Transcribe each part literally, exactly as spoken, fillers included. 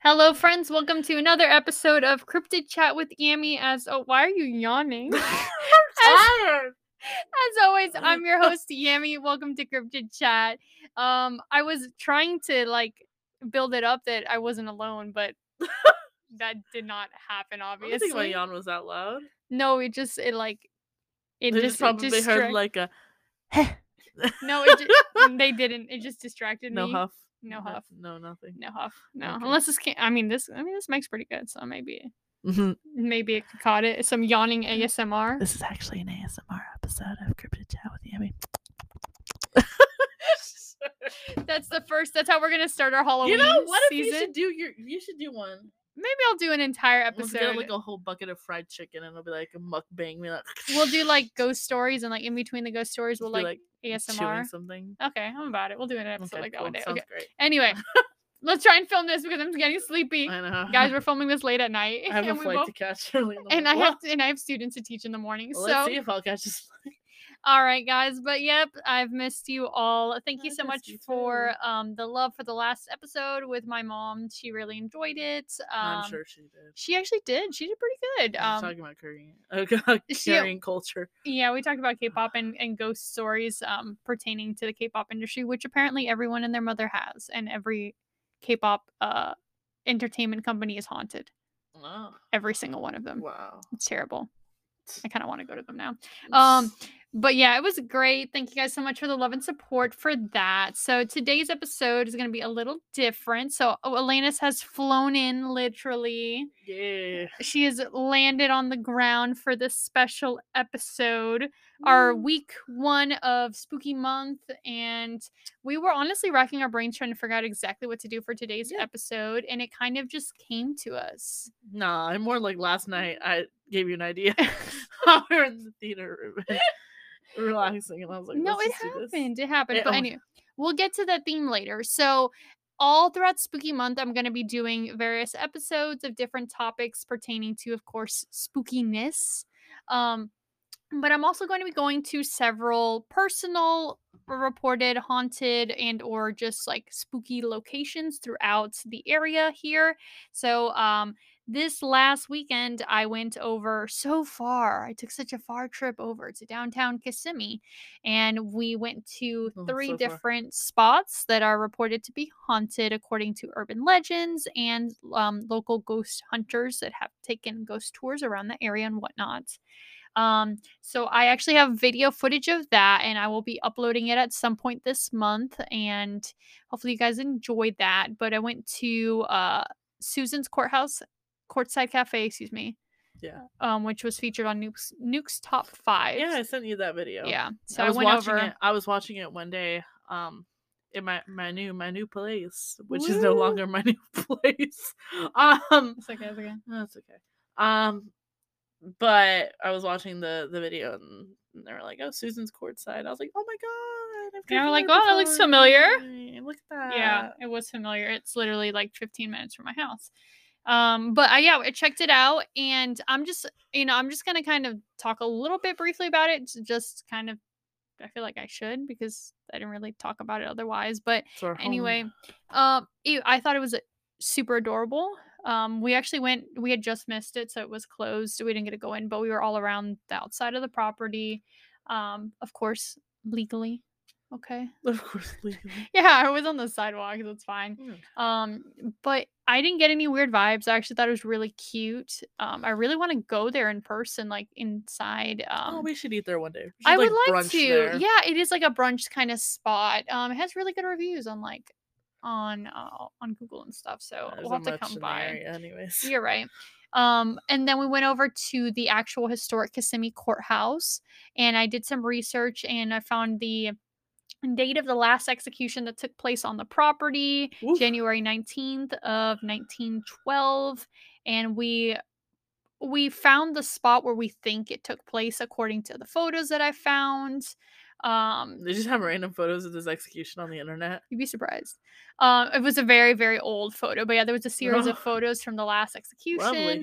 Hello, friends. Welcome to another episode of Cryptid Chat with Yami. As oh, why are you yawning? I'm as, tired. as always, I'm your host Yami. Welcome to Cryptid Chat. Um, I was trying to like build it up that I wasn't alone, but that did not happen. I don't Obviously, think my yawn was that loud. no, it just it like it They just just probably it heard distract- like a no, it just, they didn't. It just distracted no me. huff. No huff. No nothing. No huff. No, Okay. unless this can. I mean, this. I mean, this makes pretty good. So maybe. Mhm. Maybe it caught it. Some yawning A S M R. This is actually an A S M R episode of Cryptid Chat with Yami. That's the first. That's how we're gonna start our Halloween You know what? If season. you should do your, you should do one. Maybe I'll do an entire Let's episode. get like a whole bucket of fried chicken, and it'll be like a mukbang. Be like, We'll do like ghost stories, and like in between the ghost stories, we'll be, like, A S M R. chewing something. Okay, I'm about it. We'll do an episode Okay, like that cool. one day. Sounds Okay. great. Anyway, let's try and film this because I'm getting sleepy. I know. Guys, we're filming this late at night. I have a and we flight both- to catch early in the and I morning. have to, and I have students to teach in the morning. Well, so let's see if I'll catch this. all right, guys. But yep, I've missed you all. Thank you I so missed much you for too. um the love for the last episode with my mom. She really enjoyed it. Um, I'm sure she did. she actually did. She did pretty good. I'm Um, talking about Korean, oh god, she- Korean culture. yeah, we talked about K-pop and, and ghost stories um pertaining to the K-pop industry, which apparently everyone and their mother has, and every K-pop uh entertainment company is haunted. Oh, Every single one of them. wow. It's terrible. I kind of want to go to them now. Um, but yeah, it was great. Thank you guys so much for the love and support for that. So today's episode is going to be a little different. So oh, Elenis has flown in literally. yeah. She has landed on the ground for this special episode, our Woo. week one of Spooky Month, and we were honestly racking our brains trying to figure out exactly what to do for today's Yeah. episode, and it kind of just came to us. Nah, I'm more like last night. I gave you an idea. We were in the theater room, relaxing, and I was like, No, Let's it just do this. happened. It happened. It- but oh my- anyway, we'll get to that theme later. So, all throughout Spooky Month, I'm going to be doing various episodes of different topics pertaining to, of course, spookiness. Um, but I'm also going to be going to several personal reported haunted and or just like spooky locations throughout the area here. So, um, this last weekend, I went over so far. I took such a far trip over to downtown Kissimmee, and we went to Oh, three so far. different spots that are reported to be haunted, according to urban legends and um, local ghost hunters that have taken ghost tours around the area and whatnot. Um, so I actually have video footage of that, and I will be uploading it at some point this month, and hopefully you guys enjoyed that. But I went to uh, Susan's Courthouse. Courtside Cafe, excuse me, Yeah. um, which was featured on Nuke's Nuke's Top Five. Yeah, I sent you that video. yeah. So I I, was went watching over. it. I was watching it one day. Um, in my my new my new place, which is no Woo. longer my new place. Um, It's okay, it's okay. that's okay. Um, but I was watching the the video, and they were like, "Oh, Susan's Courtside." I was like, "Oh my god!" I've Yeah, come we're like, here "Oh, that looks before. familiar." Yay, Look at that. Yeah, it was familiar. It's literally like fifteen minutes from my house. Um, but I yeah, I checked it out, and I'm just you know I'm just gonna kind of talk a little bit briefly about it, to just kind of. I feel like I should because I didn't really talk about it otherwise. But It's our home. anyway, um, it- I thought it was uh, super adorable. Um, we actually went. We had just missed it, so it was closed. We didn't get to go in, but we were all around the outside of the property. Um, of course, legally. Okay. of course, legally. Yeah, I was on the sidewalk, so it's fine. Mm. Um, but I didn't get any weird vibes. I actually thought it was really cute. Um, I really want to go there in person, like inside. Um, oh, we should eat there one day. We I should, would like brunch to. there. Yeah, it is like a brunch kind of spot. Um, it has really good reviews on like on uh, on Google and stuff. So There's we'll not have to much come in the by. area anyways. You're right. Um, and then we went over to the actual historic Kissimmee Courthouse, and I did some research, and I found the date of the last execution that took place on the property, Oof. January nineteenth of nineteen twelve, and we we found the spot where we think it took place according to the photos that I found. Um, They just have random photos of this execution on the internet. you'd be surprised. Um, it was a very, very old photo, but yeah, there was a series of Oh. photos from the last execution. Lovely.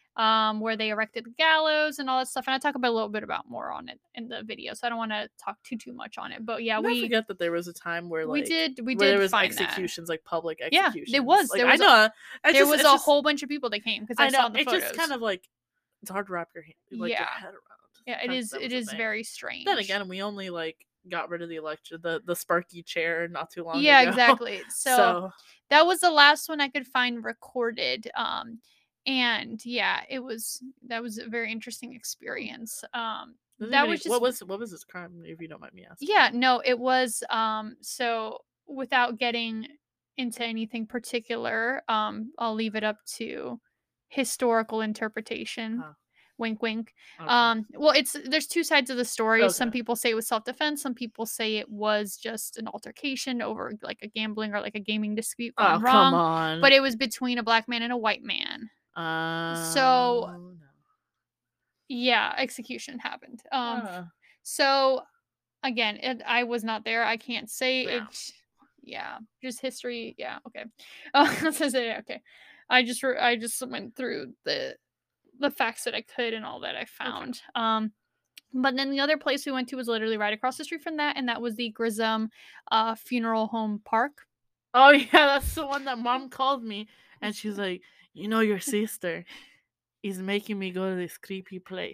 um, where they erected the gallows and all that stuff. And I talk about a little bit about more on it in the video, so I don't want to talk too too much on it. But yeah, I we forget that there was a time where we like did we where did there was find that. executions, like public Yeah, executions. there was. Like There I was a- know, I There just, was it's a just, whole bunch of people that came because I, I saw know the it photos. just kind of like it's hard to wrap your hand, like your Yeah. head around. Yeah, the it fact is. that It was a is thing. very strange. Then again, we only like got rid of the election, the the Sparky chair not too long Yeah, ago. exactly. So, So that was the last one I could find recorded. Um, and yeah, it was that was a very interesting experience. Um, doesn't that even was e- just what was what was his crime, if you don't mind me asking? yeah, no, it was um so without getting into anything particular, um, I'll leave it up to historical interpretation. Huh. Wink wink. Okay. Um, well, it's there's two sides of the story. Some Okay. people say it was self-defense, some people say it was just an altercation over like a gambling or like a gaming dispute Oh, gone come wrong. on. But it was between a black man and a white man. Um, So no. yeah, execution happened. Um, Uh, so again, it, I was not there. I can't say Yeah. it. Yeah, just history. Yeah, okay. Uh, so say, okay. I just re- I just went through the the facts that I could and all that I found. Um, but then the other place we went to was literally right across the street from that, and that was the Grissom uh, Funeral Home Park. oh yeah, that's the one that mom called me, and she's like, you know, your sister is making me go to this creepy place,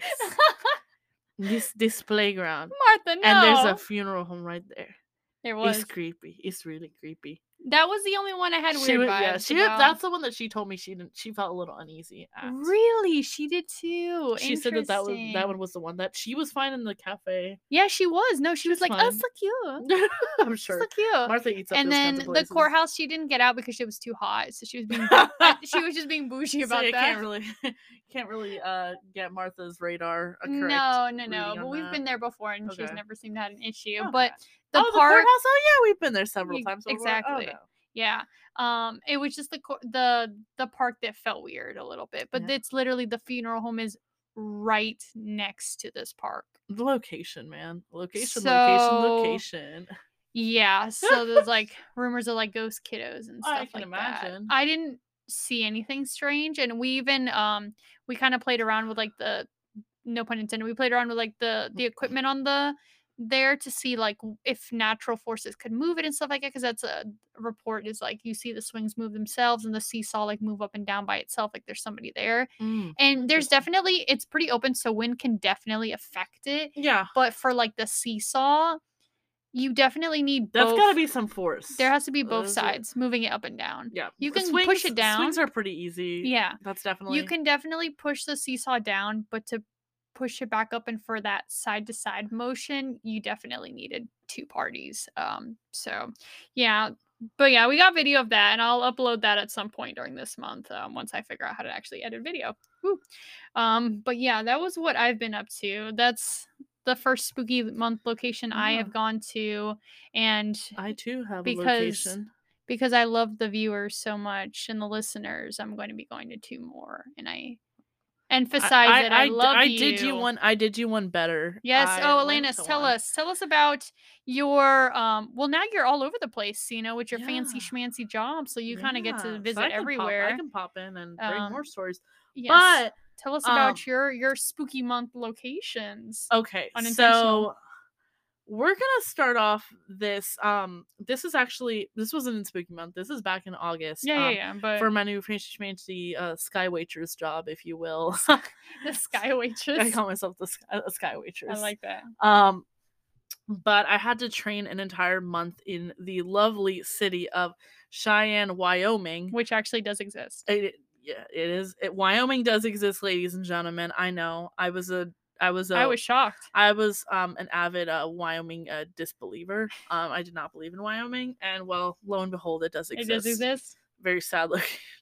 this this playground, Martha, no. and there's a funeral home right there. There was. It's creepy. It's really creepy. That was the only one I had She weird was, vibes yeah, she about. that's the one that she told me she didn't. She felt a little uneasy at. Really, she did too. She said that that was that Interesting. one was the one that she was fine in the cafe. Yeah, she was. No, she was She's like, "Oh, fine. so cute, I'm sure. so cute." Martha eats up And those then kinds of the places. courthouse, she didn't get out because it was too hot. So she was being she was just being bougie So about you that. can't really can't really uh get Martha's radar. A correct No, no, reading no. on But we've that. been there before, and she's Okay. never seemed to have an issue. Okay. But the oh, the park, courthouse. Oh yeah, we've been there several Y- times. before. exactly. Oh, no. yeah. Um, it was just the co- the the park that felt weird a little bit. But Yeah. it's literally the funeral home is right next to this park. The location, man. Location, So- location, location. Yeah, so there's like rumors of like ghost kiddos and Oh, I stuff can like imagine. that. I didn't see anything strange, and we even um we kind of played around with like the no pun intended. We played around with like the the equipment on the there to see like w- if natural forces could move it and stuff like that. Because that's a report is like you see the swings move themselves and the seesaw like move up and down by itself, like there's somebody there. Mm, And there's interesting. definitely it's pretty open, so wind can definitely affect it. Yeah, But for like the seesaw, you definitely need that's both. got to be some force. There has to be both Those are- sides moving it up and down. Yeah, You the can swings, push it down. Swings are pretty easy. Yeah. that's definitely. You can definitely push the seesaw down, but to push it back up and for that side to side motion, you definitely needed two parties. Um, so yeah. But yeah, we got video of that, and I'll upload that at some point during this month um, once I figure out how to actually edit video. Woo. Um, but yeah, that was what I've been up to. That's the first spooky month location I Yeah. have gone to, and I too have because- a location. because I love the viewers so much and the listeners, I'm going to be going to two more, and I emphasize I, that I, d- love I you. did you one. I did you one better. Yes. I oh, went Alanis, to tell one. us. Tell us about your um well now you're all over the place, you know, with your fancy Yeah. schmancy job. So you kind of get Yeah, to so visit I can pop- everywhere. I can pop in and bring Um, more stories. Yes. But tell us um, about your your spooky month locations. okay, Unintentional. so we're gonna start off this. Um, this is actually this wasn't in Spooky Month. This is back in August. Yeah, yeah, um, yeah. But For my new fancy schmancy uh, sky waitress job, if you will. the sky waitress. I call myself the sky, a sky waitress. I like that. Um, but I had to train an entire month in the lovely city of Cheyenne, Wyoming. Which actually does exist. It, yeah, it is. It, Wyoming does exist, ladies and gentlemen. I know. I was a. I was a. I was shocked. I was um an avid uh, Wyoming uh, disbeliever. Um, I did not believe in Wyoming, and well, lo and behold, it does It exist. does exist. Very sadly.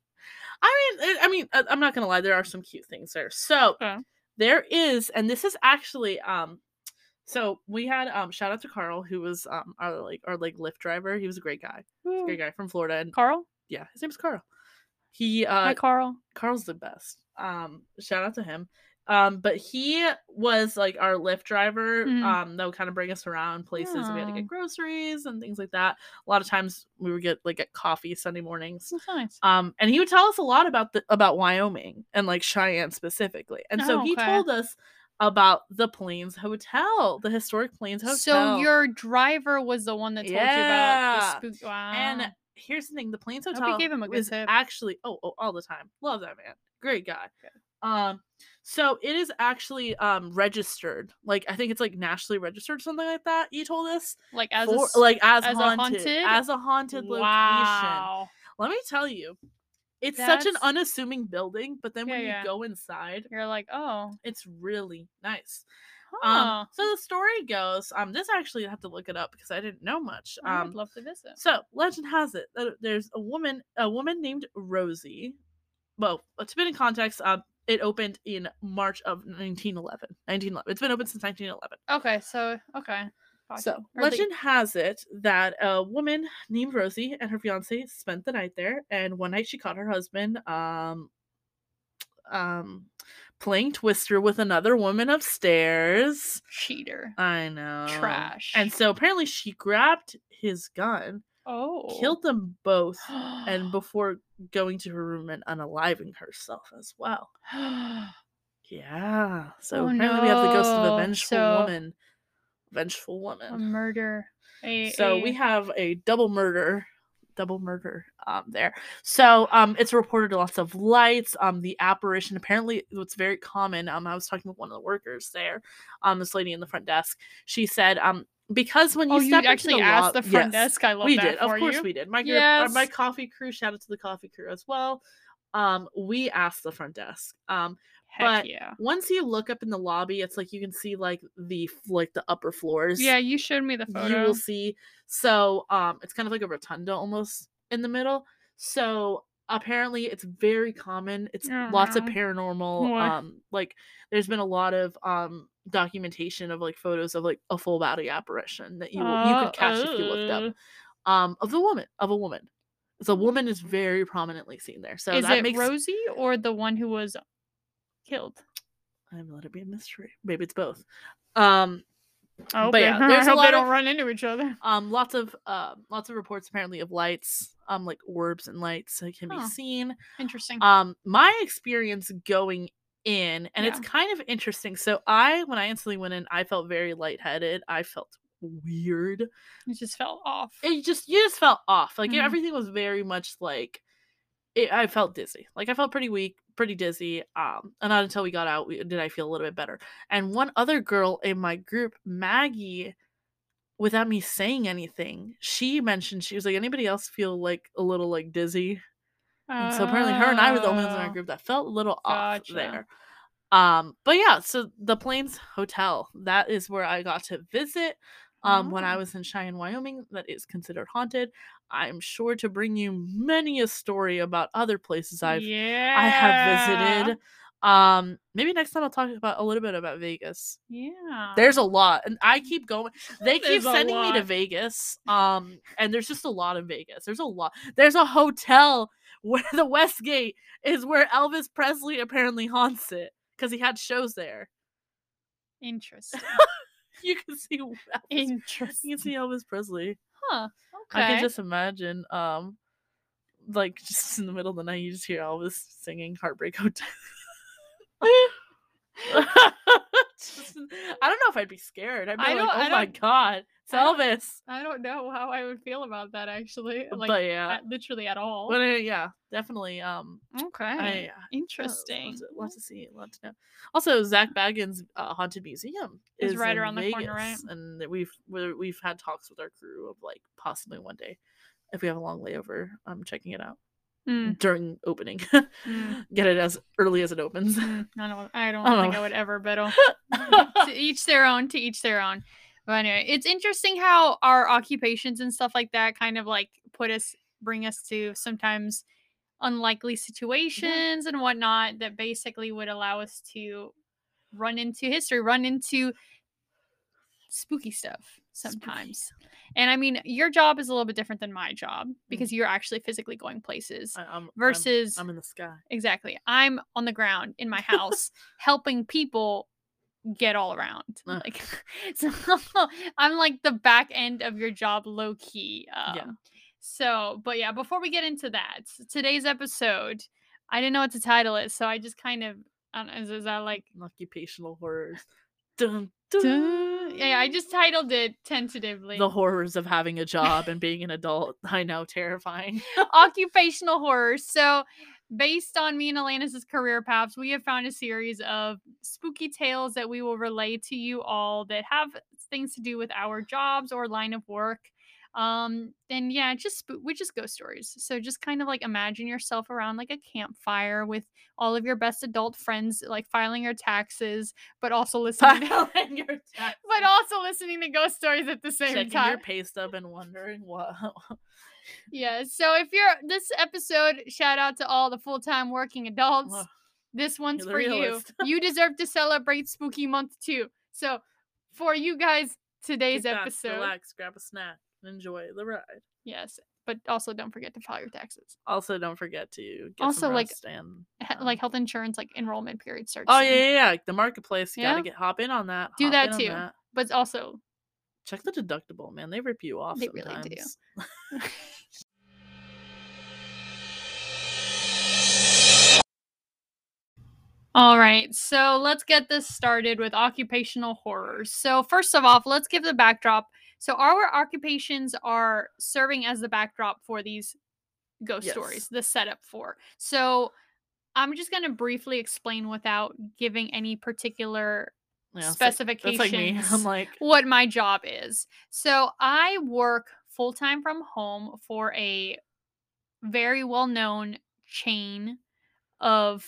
I mean, it- I mean, I- I'm not gonna lie. There are some cute things there. So Okay. there is, and this is actually um. So we had um shout out to Carl, who was um our like our like Lyft driver. He was a great guy, Woo. great guy from Florida, and Carl? yeah, his name's Carl. He Hi, uh Carl. Carl's the best. Um, shout out to him. Um, but he was like our Lyft driver. Mhm. Um, that would kind of bring us around places. We had to Oh. get groceries and things like that. A lot of times we would get like get coffee Sunday mornings. That's nice. Um, and he would tell us a lot about the about Wyoming and like Cheyenne specifically. And so Oh, he okay. told us about the Plains Hotel, the historic Plains Hotel. So your driver was the one that told you about Yeah. the spook. Wow. And here's the thing: the Plains hope you Hotel gave him a good is tip. actually oh, oh all the time. Love that man, great guy. Good. Um, so it is actually um registered. Like I think it's like nationally registered, something like that. He told us like as a for s- like as, as a haunted, haunted? as a haunted location. Wow. Let me tell you, it's such an That's- unassuming building, but then Yeah, when you yeah. go inside, You're like, oh, it's really nice. huh. Um, so the story goes, um, this actually I have to look it up because I didn't know much. I Um, would love to visit. so legend has it that there's a woman, a woman named Rosie. Well, to put in context, um, it opened in March of nineteen eleven. nineteen eleven. It's been open since nineteen eleven. Okay, so okay. Gotcha. So Or the- legend has it that a woman named Rosie and her fiance spent the night there, and one night she caught her husband, um, um, playing Twister with another woman upstairs. cheater. I know. Trash. And so apparently she grabbed his gun, Oh. killed them both, and before going to her room and unaliving herself as well. Yeah. So Oh, apparently we have the ghost of a no. vengeful So- woman. Vengeful a woman. murder. A, So a- we have a double murder. Double murder um there. So um it's reported lots of lights. Um the apparition apparently what's very common. Um I was talking with one of the workers there, um, this lady in the front desk. She said, um, because when you oh, step you into actually the asked lob- the front yes, desk. I love we that did. Of for course you. we did. My group, uh, my Yes. coffee crew, shout out to the coffee crew as well. Um, we asked the front desk. Um, Heck but yeah. once you look up in the lobby, it's like you can see like the like the upper floors. Yeah, you showed me the photo. You will see. So um it's kind of like a rotunda almost in the middle. So apparently it's very common. It's Oh, lots of no. paranormal. What? Um like there's been a lot of um documentation of like photos of like a full body apparition that you will, you Uh, could catch if you looked uh. up. Um of the woman, of a woman. The woman is very prominently seen there. So Is that it makes Rosie or the one who was killed? I'm let it be a mystery. Maybe it's both. Um I hope But they, yeah, there's I a hope lot they don't of- run into each other. Um, lots of uh, lots of reports apparently of lights, um, like orbs and lights that can be Huh. seen. Interesting. Um, my experience going in, and it's Yeah. kind of interesting. So I, when I instantly went in, I felt very lightheaded. I felt weird. It just fell off. It just you just felt off. Like Mhm. everything was very much like. It, I felt dizzy. Like I felt pretty weak, pretty dizzy. Um, and not until we got out we, did I feel a little bit better. And one other girl in my group, Maggie, without me saying anything, she mentioned she was like, anybody else feel like a little like dizzy? And so apparently her and I were the only ones in our Oh, group that felt a little off Gotcha. there. Um, but yeah, so the Plains Hotel, that is where I got to visit. Um, when I Oh. was in Cheyenne, Wyoming, that is considered haunted. I'm sure to bring you many a story about other places I've yeah. I have visited. Um, maybe next time I'll talk about a little bit about Vegas. Yeah. There's a lot, and I keep going. They keep There's a sending me to lot. Vegas. Um, and there's just a lot of Vegas. There's a lot. There's a hotel where the Westgate is where Elvis Presley apparently haunts it because he had shows there. Interesting. You can see Elvis, Interesting. you can see Elvis Presley. Huh. Okay. I can just imagine, um, like just in the middle of the night, you just hear Elvis singing "Heartbreak Hotel." Just- I don't know if I'd be scared. I'd be I like, don't- "Oh I my don't- god, it's I don't- Elvis!" I don't know how I would feel about that actually. Like, but yeah, at- literally at all. but uh, yeah, definitely. Um, okay. I, yeah, Interesting. Lots, to, lots to see, a lot to know. Also, Zach Baggins' uh, haunted museum Is is right in around the Vegas, corner, right? and that we've we're, we've had talks with our crew of like possibly one day, if we have a long layover, um, checking it out Mm, during opening. mm, Get it as early as it opens. mm. I don't. I don't Oh. think I would ever, but to each their own. To each their own. But anyway, it's interesting how our occupations and stuff like that kind of like put us, bring us to sometimes unlikely situations and whatnot that basically would allow us to run into history, run into spooky stuff. sometimes. And I mean, your job is a little bit different than my job because you're actually physically going places I, I'm, versus I'm, I'm in the sky. Exactly. I'm on the ground in my house helping people get all around. Uh. Like, so I'm like the back end of your job, low key. Um, Yeah. So, but yeah, before we get into that, today's episode, I didn't know what to title it, so I just kind of, I don't know, is, is that like occupational horrors? Dun, dun. Dun. Yeah, I just titled it tentatively. The horrors of having a job and being an adult. I know, terrifying. Occupational horrors. So, based on me and Alanis' career paths, we have found a series of spooky tales that we will relay to you all that have things to do with our jobs or line of work. Um, and yeah, just sp- we just ghost stories. So just kind of like imagine yourself around like a campfire with all of your best adult friends, like filing your taxes, but also listening to, Filing your taxes. but also listening to ghost stories at the same Checking time. your pay stub and wondering what. Yeah. So if you're this episode, shout out to all the full-time working adults. Ugh, This one's you're the for you. realist. You deserve to celebrate Spooky Month too. So for you guys, today's Kick back, episode. relax, grab a snack, and enjoy the ride. Yes, but also don't forget to file your taxes. Also, don't forget to get Also, some like, rest and He- um, like health insurance, like enrollment period starts. oh soon. yeah, yeah, yeah, the marketplace. You Yeah. gotta get hop in on that. Do hop that in on too. that. But also, Check the deductible, man. They rip you off They really sometimes. do. All right, so let's get this started with occupational horrors. So first of all, let's give the backdrop. So our occupations are serving as the backdrop for these ghost Yes. stories, the setup for. So I'm just going to briefly explain without giving any particular Yeah, it's like- specifications that's like me. I'm like, what my job is. So I work full-time from home for a very well-known chain of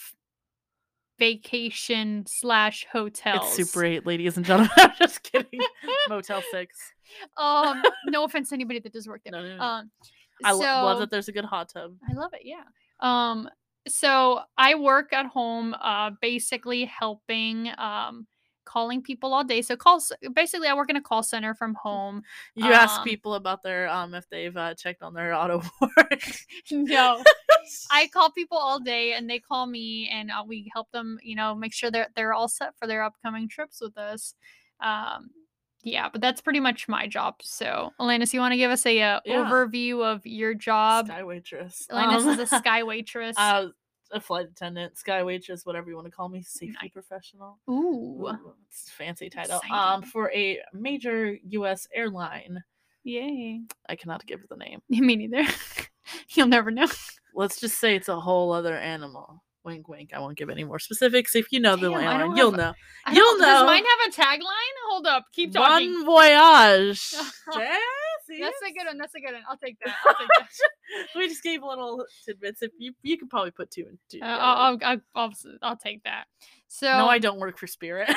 vacation slash hotels. it's Super eight, ladies and gentlemen. I'm just kidding. Motel six. Um, no offense to anybody that does work there. No, no, no. Um, I lo- so, love that there's a good hot tub. I love it. Yeah. Um, so I work at home, uh, basically helping, um, calling people all day. So calls, basically I work in a call center from home. You ask Um, people about their um if they've uh, checked on their auto board. No, I call people all day and they call me and uh, we help them, you know, make sure that they're all set for their upcoming trips with us. Um, yeah, but that's pretty much my job. So, Alanis, you want to give us a uh, Yeah. overview of your job? Sky waitress. Alanis Um, is a sky waitress. uh, a flight attendant, sky waitress, whatever you want to call me, safety Nice. professional. Ooh, Ooh, it's a fancy title. Exciting. Um, for a major U S airline. yay! I cannot give the name. Me neither. You'll never know. Let's just say it's a whole other animal. Wink, wink. I won't give any more specifics. If you know the Damn, I airline, don't you'll have- know. I You'll don't- know. Does mine have a tagline? Hold up. Keep talking. Bon voyage. Yeah, see, That's a it's- good one. That's a good one. I'll take that. I'll take that. we just gave little tidbits. If you you could probably put two and two. Uh, together. I'll, I'll, I'll, I'll, I'll take that. So no, I don't work for Spirit.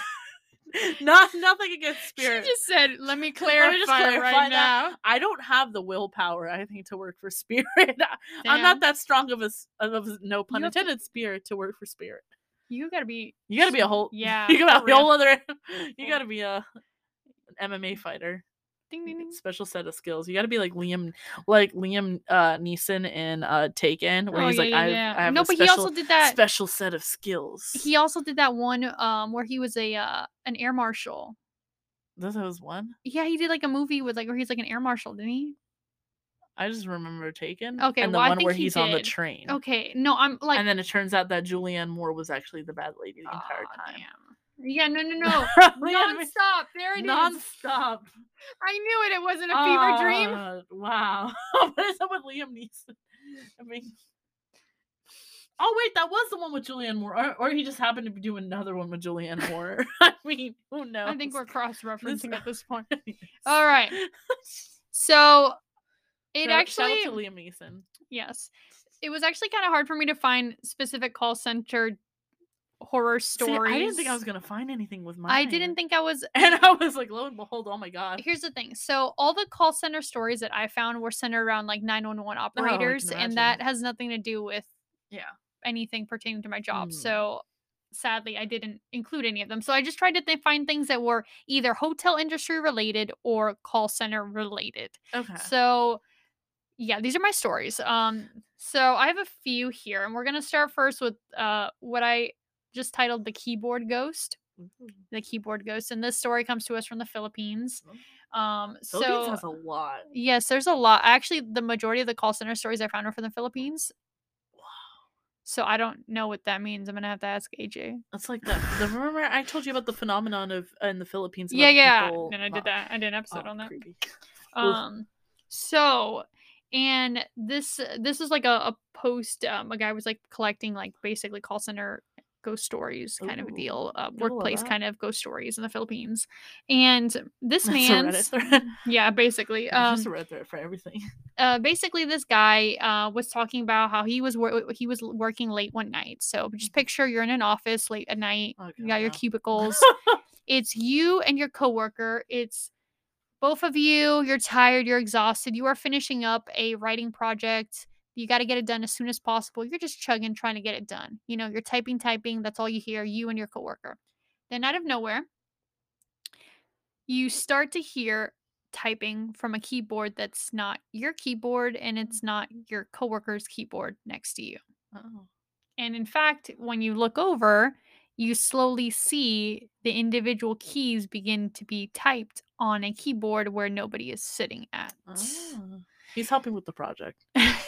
Not nothing against She Spirit. just said, "Let me clarify, just clarify right that. now." I don't have the willpower, I think, to work for Spirit. I'm Damn. not that strong of a, s- of a no pun You have to- intended spirit to work for Spirit. You gotta be. You gotta be a whole Yeah, You gotta for be a real. whole other. You gotta be a an M M A fighter. Ding, ding, ding. Special set of skills. You gotta be like Liam, like Liam uh, Neeson in uh, Taken, where Oh, he's yeah, like, yeah, I, yeah. I have No, a but special, he also did that. special set of skills. He also did that one um where he was a uh, an air marshal. This was one. Yeah, he did like a movie with like where he's like an air marshal, didn't he? I just remember Taken. Okay, and the well, I one think where he he's on the did. train. Okay, no, I'm like. and then it turns out that Julianne Moore was actually the bad lady the entire Aw, time. damn. Yeah, no, no, no. Liam- Non-stop. There it is. Non-stop. I knew it. It wasn't a fever dream. Uh, Wow. What is up with Liam Neeson? I mean, oh wait, that was the one with Julianne Moore, or, or he just happened to be doing another one with Julianne Moore. I mean, who knows? I think we're cross-referencing This- at this point. All right. So it Shout- shout actually, out to Liam Neeson. yes, it was actually kind of hard for me to find specific call center horror See, stories. I didn't think I was gonna find anything with mine. I didn't think I was. and I was like, lo and behold, oh my god. Here's the thing. So all the call center stories that I found were centered around like nine one one Oh, I can operators, and that imagine. has nothing to do with Yeah. anything pertaining to my job. Mm. So sadly, I didn't include any of them. So I just tried to th- find things that were either hotel industry related or call center related. Okay. So yeah, these are my stories. Um, so I have a few here, and we're gonna start first with uh what I just titled the keyboard ghost. Ooh. The keyboard ghost, and this story comes to us from the Philippines. Oh. Um, Philippines so has a lot. yes, there's a lot. Actually, the majority of the call center stories I found are from the Philippines. Wow. So I don't know what that means. I'm gonna have to ask A J. That's like that. The, remember I told you about the phenomenon of in the Philippines Yeah, about the yeah. people. Then I did not- that. I did an episode Oh, on that. creepy. Oof. Um, so and this this is like a, a post. Um, a guy was like collecting like basically call center ghost stories kind of a Ooh, deal, uh, gotta love workplace that. kind of ghost stories in the Philippines. And this That's a Reddit man's thread. yeah, basically. There's just a Um, Reddit thread for everything. uh, basically this guy uh was talking about how he was wor- he was working late one night. So just picture you're in an office late at night. Oh, You God, got your no. cubicles. It's you and your coworker. It's both of you. You're tired. You're exhausted. You are finishing up a writing project. You got to get it done as soon as possible. You're just chugging, trying to get it done. You know, you're typing, typing. That's all you hear, you and your coworker. Then out of nowhere, you start to hear typing from a keyboard that's not your keyboard and it's not your coworker's keyboard next to you. Oh. And in fact, when you look over, you slowly see the individual keys begin to be typed on a keyboard where nobody is sitting at. Oh. He's helping with the project.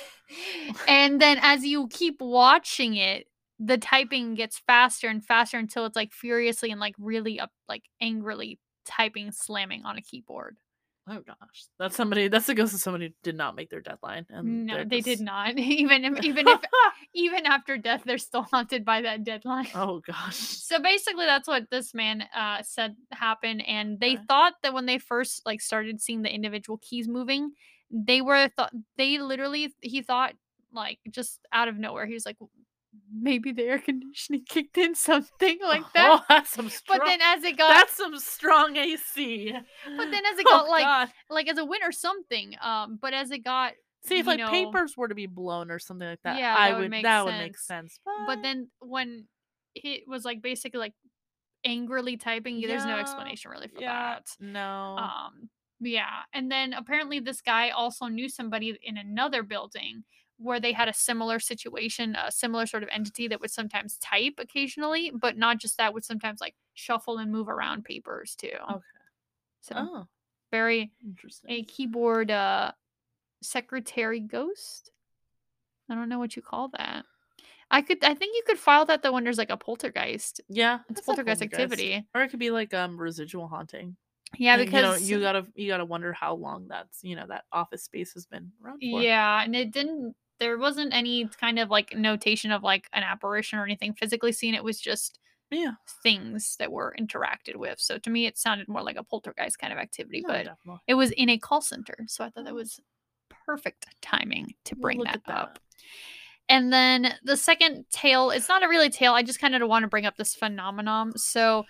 And then as you keep watching it, the typing gets faster and faster until it's like furiously and like really up, like angrily typing, slamming on a keyboard. Oh gosh, that's somebody. That's the ghost of somebody who did not make their deadline, and No, they're they did just- not. Even if, even if even after death, they're still haunted by that deadline. Oh gosh. So basically, that's what this man uh, said happened, and they Okay. thought that when they first like started seeing the individual keys moving, they were thought they literally he thought like just out of nowhere he was like maybe the air conditioning kicked in, something like that. Oh, that's some strong. But then as it got that's some strong A C. but then as it Oh, got like God. like as a win or something, um, but as it got See, if you like know, papers were to be blown or something like that, Yeah, I that would would make that would make sense. sense. But then when it was like basically like angrily typing, yeah, there's no Yeah, explanation really for yeah, that. no. Um, yeah, and then apparently this guy also knew somebody in another building where they had a similar situation, a similar sort of entity that would sometimes type occasionally, but not just that, would sometimes like shuffle and move around papers too. Okay. So Oh, very interesting. a keyboard uh secretary ghost. I don't know what you call that. I could I think you could file that though when there's like a poltergeist. Yeah, It's that's a poltergeist activity. or it could be like um residual haunting. Yeah, Like, you know, because you gotta you gotta wonder how long that's you know that office space has been around for. yeah, and it didn't there wasn't any kind of like notation of like an apparition or anything physically seen. It was just Yeah, things that were interacted with. So to me it sounded more like a poltergeist kind of activity, no, but definitely. it was in a call center. So I thought that Oh. was perfect timing to Well, bring look that at that. up. And then the second tale, it's not a really tale. I just kind of want to bring up this phenomenon. So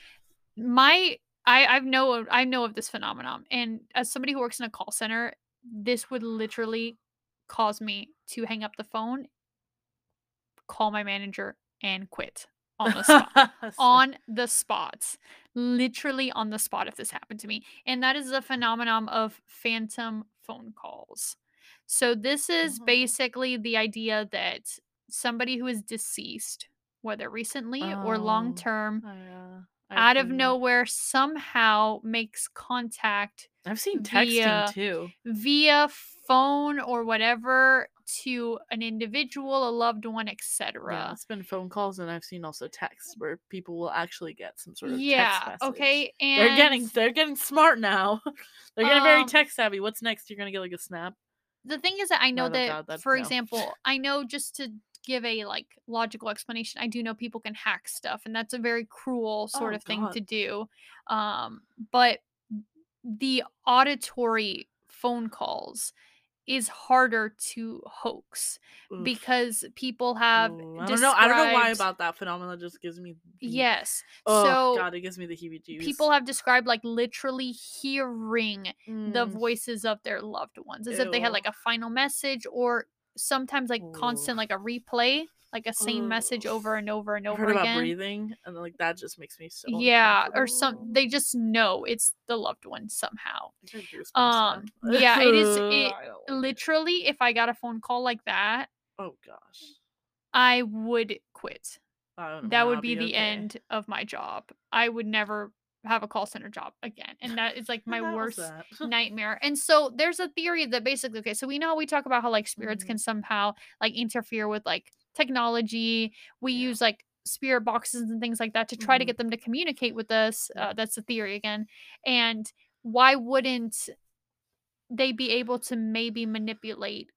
my I I know I know of this phenomenon, and as somebody who works in a call center, this would literally cause me to hang up the phone, call my manager, and quit on the spot. On the spot. Literally on the spot if this happened to me. And that is the phenomenon of phantom phone calls. So this is Oh. basically the idea that somebody who is deceased, whether recently or long Oh, term, I, uh, I've out of seen that. nowhere somehow makes contact I've seen texting via too. via phone or whatever to an individual, a loved one, Yeah, et cetera. it's been phone calls, and I've seen also texts where people will actually get some sort of text Yeah. message. Okay. And They're getting they're getting smart now. They're getting very Um, tech savvy. What's next? You're gonna get like a snap. the thing is that I know No, no, that, God, that- for no. example, I know just to give a like logical explanation, I do know people can hack stuff, and that's a very cruel sort Oh, of thing God. to do. Um, but the auditory phone calls is harder to hoax Oof. because people have Ooh, I don't know. I don't know why described- about that phenomenon. That just gives me. The, Yes. Oh so God, it gives me the heebie-jeebies. people have described like literally hearing the Mm, voices of their loved ones as if they had Ew. like a final message, or sometimes like constant Oof. like a replay like a same message over and over and I've heard over about again. breathing, and then, like, that just makes me so Yeah, or some uncomfortable. they just know it's the loved one somehow. I got goosebumps Um, now. yeah, it is it I don't like it. literally, if I got a phone call like that, Oh gosh. I would quit. I would That would not be be the okay. end of my job. I would never have a call center job again, and that is, like, my That was worst that. nightmare. And so there's a theory that basically okay, so we know we talk about how, like, spirits can Mhm. somehow, like, interfere with, like, technology. We Yeah. use, like, spirit boxes and things like that to try to Mhm. get them to communicate with us. Yeah. Uh, that's the theory again. And why wouldn't they be able to maybe manipulate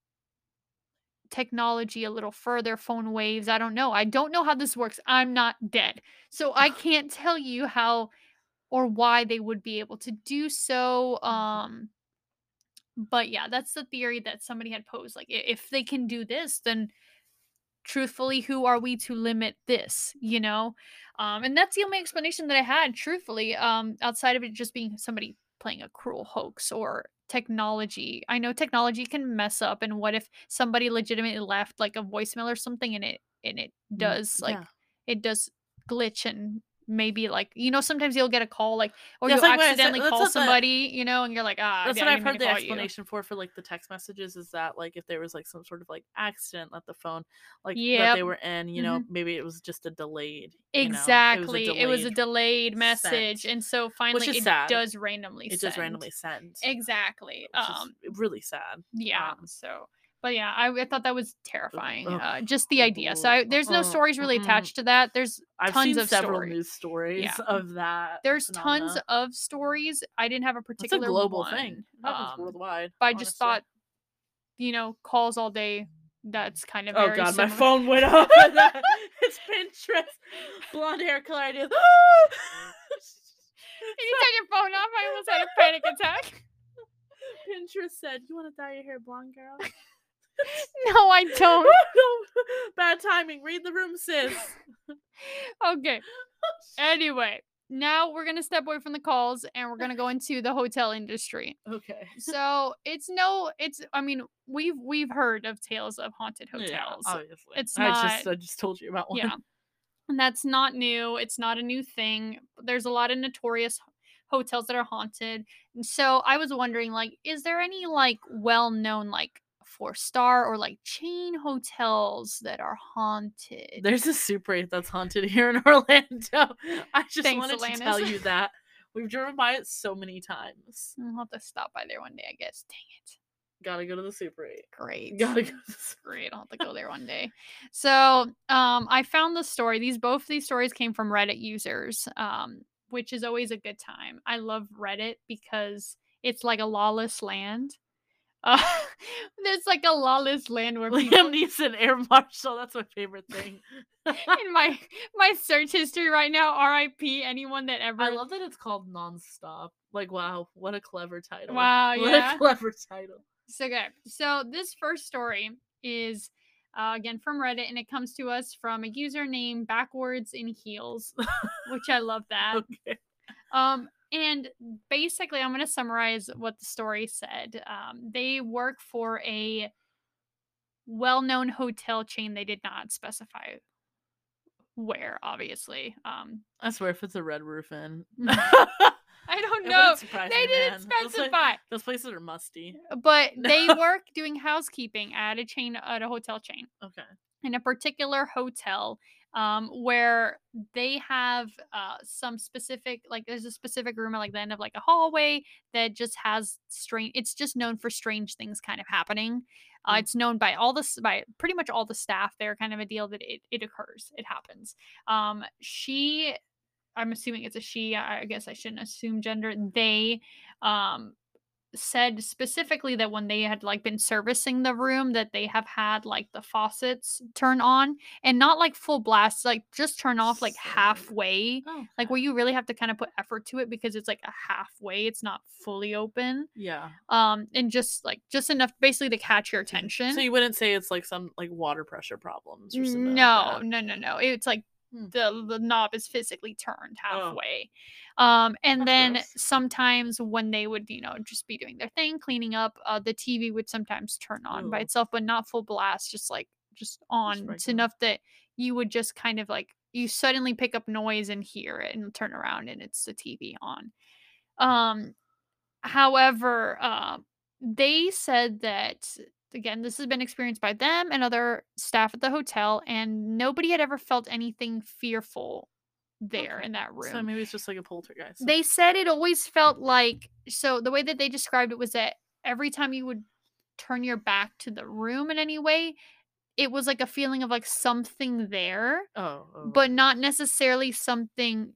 technology a little further, phone waves? I don't know. I don't know how this works. I'm not dead. So I can't tell you how or why they would be able to do so. Mhm. Um but yeah, that's the theory that somebody had posed. Like, i- if they can do this, then truthfully, who are we to limit this, you know? Um, and that's the only explanation that I had, truthfully, um, outside of it just being somebody playing a cruel hoax or technology. I know technology can mess up, and what if somebody legitimately left like a voicemail or something and it and it Mm, does yeah. like it does glitch and maybe like you know sometimes you'll get a call like or That's you'll like what I said accidentally that's call what the somebody, you know, and you're like, ah, I that's what I've didn't mean to heard the call you. explanation for for, like, the text messages is that, like, if there was, like, some sort of, like, accident at the phone, like, that Yep. they were in, you know, hmm maybe it was just a delayed, you know, it was a Exactly. It was a delayed delayed message, sent, and so which finally is it sad. does randomly It just send. randomly sent, Exactly. which is Um, really sad. yeah, Um, so but yeah, I I thought that was ugh, terrifying, ugh, uh, just the idea. So I there's no uh, stories really mm-mm. attached to that. There's I've tons seen of several story. news stories Yeah. of that There's tons phenomena. of stories. I didn't have a It's a particular global thing. one, It happens um, worldwide, but I just honestly. thought, you know, calls all day, that's kind of Oh very god, my similar. phone went off and that it's Pinterest. Blonde hair color ideas. Can you turn your phone off? I almost had a panic attack. Pinterest said, "You want to dye your hair blonde, girl?" No, I don't. Bad timing. Read the room, sis. Okay. Anyway, now we're gonna step away from the calls and we're gonna go into the hotel industry. Okay. So it's no, it's I mean we've we've heard of tales of haunted Yeah, hotels. obviously. It's I not, just I just told you about one. yeah, and that's not new. It's not a new thing. There's a lot of notorious hotels that are haunted. And so I was wondering, like, is there any like well-known like four star or like chain hotels that are haunted? There's a Super eight that's haunted here in Orlando. I just Thanks, wanted to Alanis. tell you that. We've driven by it so many times. I'll have to stop by there one day, I guess. Dang it. Gotta go to the Super eight. Great. Gotta go to the Super Great. I'll have to go there one day. So, um, I found the story. These both these stories came from Reddit users, um, which is always a good time. I love Reddit because it's like a lawless land. Uh, there's like a lawless land where people Liam Neeson, Air Marshal. That's my favorite thing. in my my search history right now, R I P anyone that ever I love that it's called Nonstop. Like, wow, what a clever title. Wow, What yeah. a clever title. So good. So this first story is uh, again from Reddit, and it comes to us from a user named Backwards in Heels, which I love that. Okay. Um, and basically, I'm going to summarize what the story said. Um, they work for a well-known hotel chain. They did not specify where, obviously. Um, I swear, if it's a Red Roof Inn. I don't It know. wouldn't surprise They me, didn't man. Those, pla- specify. those places are musty. But they work doing housekeeping at a chain at a hotel chain. Okay. In a particular hotel, um, where they have uh, some specific, like there's a specific room at like the end of like a hallway that just has strange. It's just known for strange things kind of happening. Uh, Mm. it's known by all this by pretty much all the staff there, kind of a deal that it it occurs, it happens. Um, she, I'm assuming it's a she. I I guess I shouldn't assume gender. They, um, said specifically that when they had like been servicing the room that they have had like the faucets turn on and not like full blast, like just turn off like So- halfway, Oh, like where you really have to kind of put effort to it because it's like a halfway, it's not fully open, yeah. um and just like just enough basically to catch your So attention. you wouldn't say it's like some like water pressure problems or something No, like that? no, no, no. It's like Hmm. the the knob is physically turned Oh. halfway. Um, and That's then gross. sometimes when they would, you know, just be doing their thing, cleaning up, uh, the T V would sometimes turn on by Ooh. itself, but not full blast, just like just Just on. It's regular. enough that you would just kind of like you suddenly pick up noise and hear it and turn around and it's the T V on. Um, however, uh, they said that again, this has been experienced by them and other staff at the hotel, and nobody had ever felt anything fearful there Okay. in that So room. maybe it's just like a poltergeist. They said it always felt like so the way that they described it was that every time you would turn your back to the room in any way, it was like a feeling of like something there, Oh, but oh. not necessarily something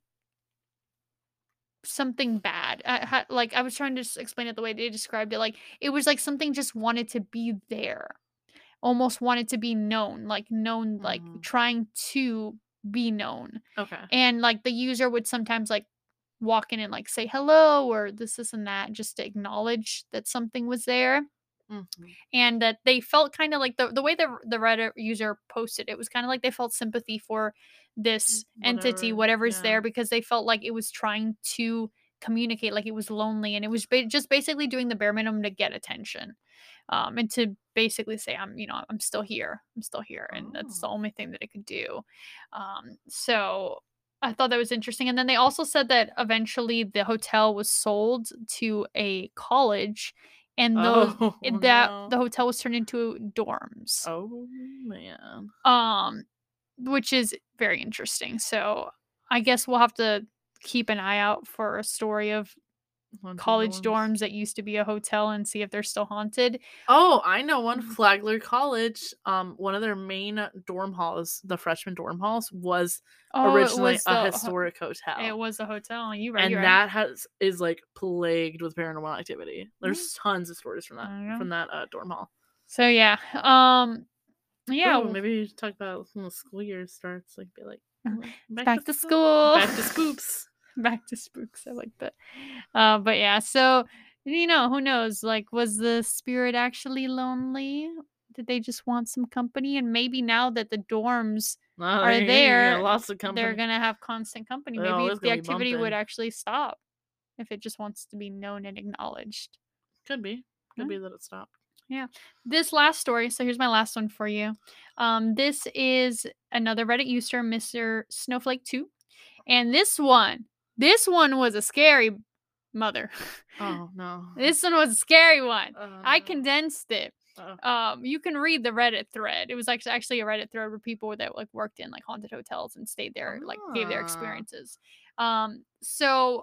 something bad. I ha like, I was trying to s explain it the way they described it, like, it was like something just wanted to be there, almost wanted to be known, like, known, like, Mhm. trying to be known, Okay. and, like, the user would sometimes, like, walk in and, like, say hello or this, this, and that just to acknowledge that something was there. Mhm. And that they felt kinda like the the way the the Reddit user posted it was kinda like they felt sympathy for Mm, this entity, whatever. whatever's Yeah. there, because they felt like it was trying to communicate, like it was lonely, and it was ba just basically doing the bare minimum to get attention, um, and to basically say, "I'm, you know, I'm still here. I'm still here," and that's the Oh. only thing that it could do. Um, so I thought that was interesting, and then they also said that eventually the hotel was sold to a college, and those Oh, it that no. the hotel was turned into dorms, Oh, man. um, which is very interesting. So, I guess we'll have to keep an eye out for a story of Haunted college dorms. dorms that used to be a hotel and see if they're still haunted. Oh, I know one. Mhm. Flagler College, um, one of their main dorm halls, the freshman dorm halls, was Oh, it originally was a the ho historic it hotel. was a hotel. You right, you're And right. that has is, like, plagued with paranormal activity. Mm, There's tons of stories from that I know. from that, uh, dorm hall. So, yeah, um, yeah, Ooh, w maybe you talk about when the school year starts, like, be like, "Mm, back to back to school school. back to spoops." Back to spooks, I like that. Uh, but yeah, so, you know, who knows? Like, was the spirit actually lonely? Did they just want some company? And maybe now that the dorms Oh, are there you go, there, lots of they're company. gonna have constant company. They're Maybe always the gonna be activity would bumping. actually stop if it just wants to be known and acknowledged. Could be. Could Mm, be that it stopped. yeah. This last story, so here's my last one for you. Um, this is another Reddit user, mister Snowflake two. And this one, this one was a scary mother. Oh, no. This one was a scary one. Oh, I no. condensed it. Oh. Um, you can read the Reddit thread. It was actually actually a Reddit thread where people that like worked in like haunted hotels and stayed there, like gave their Ah. experiences. Um, so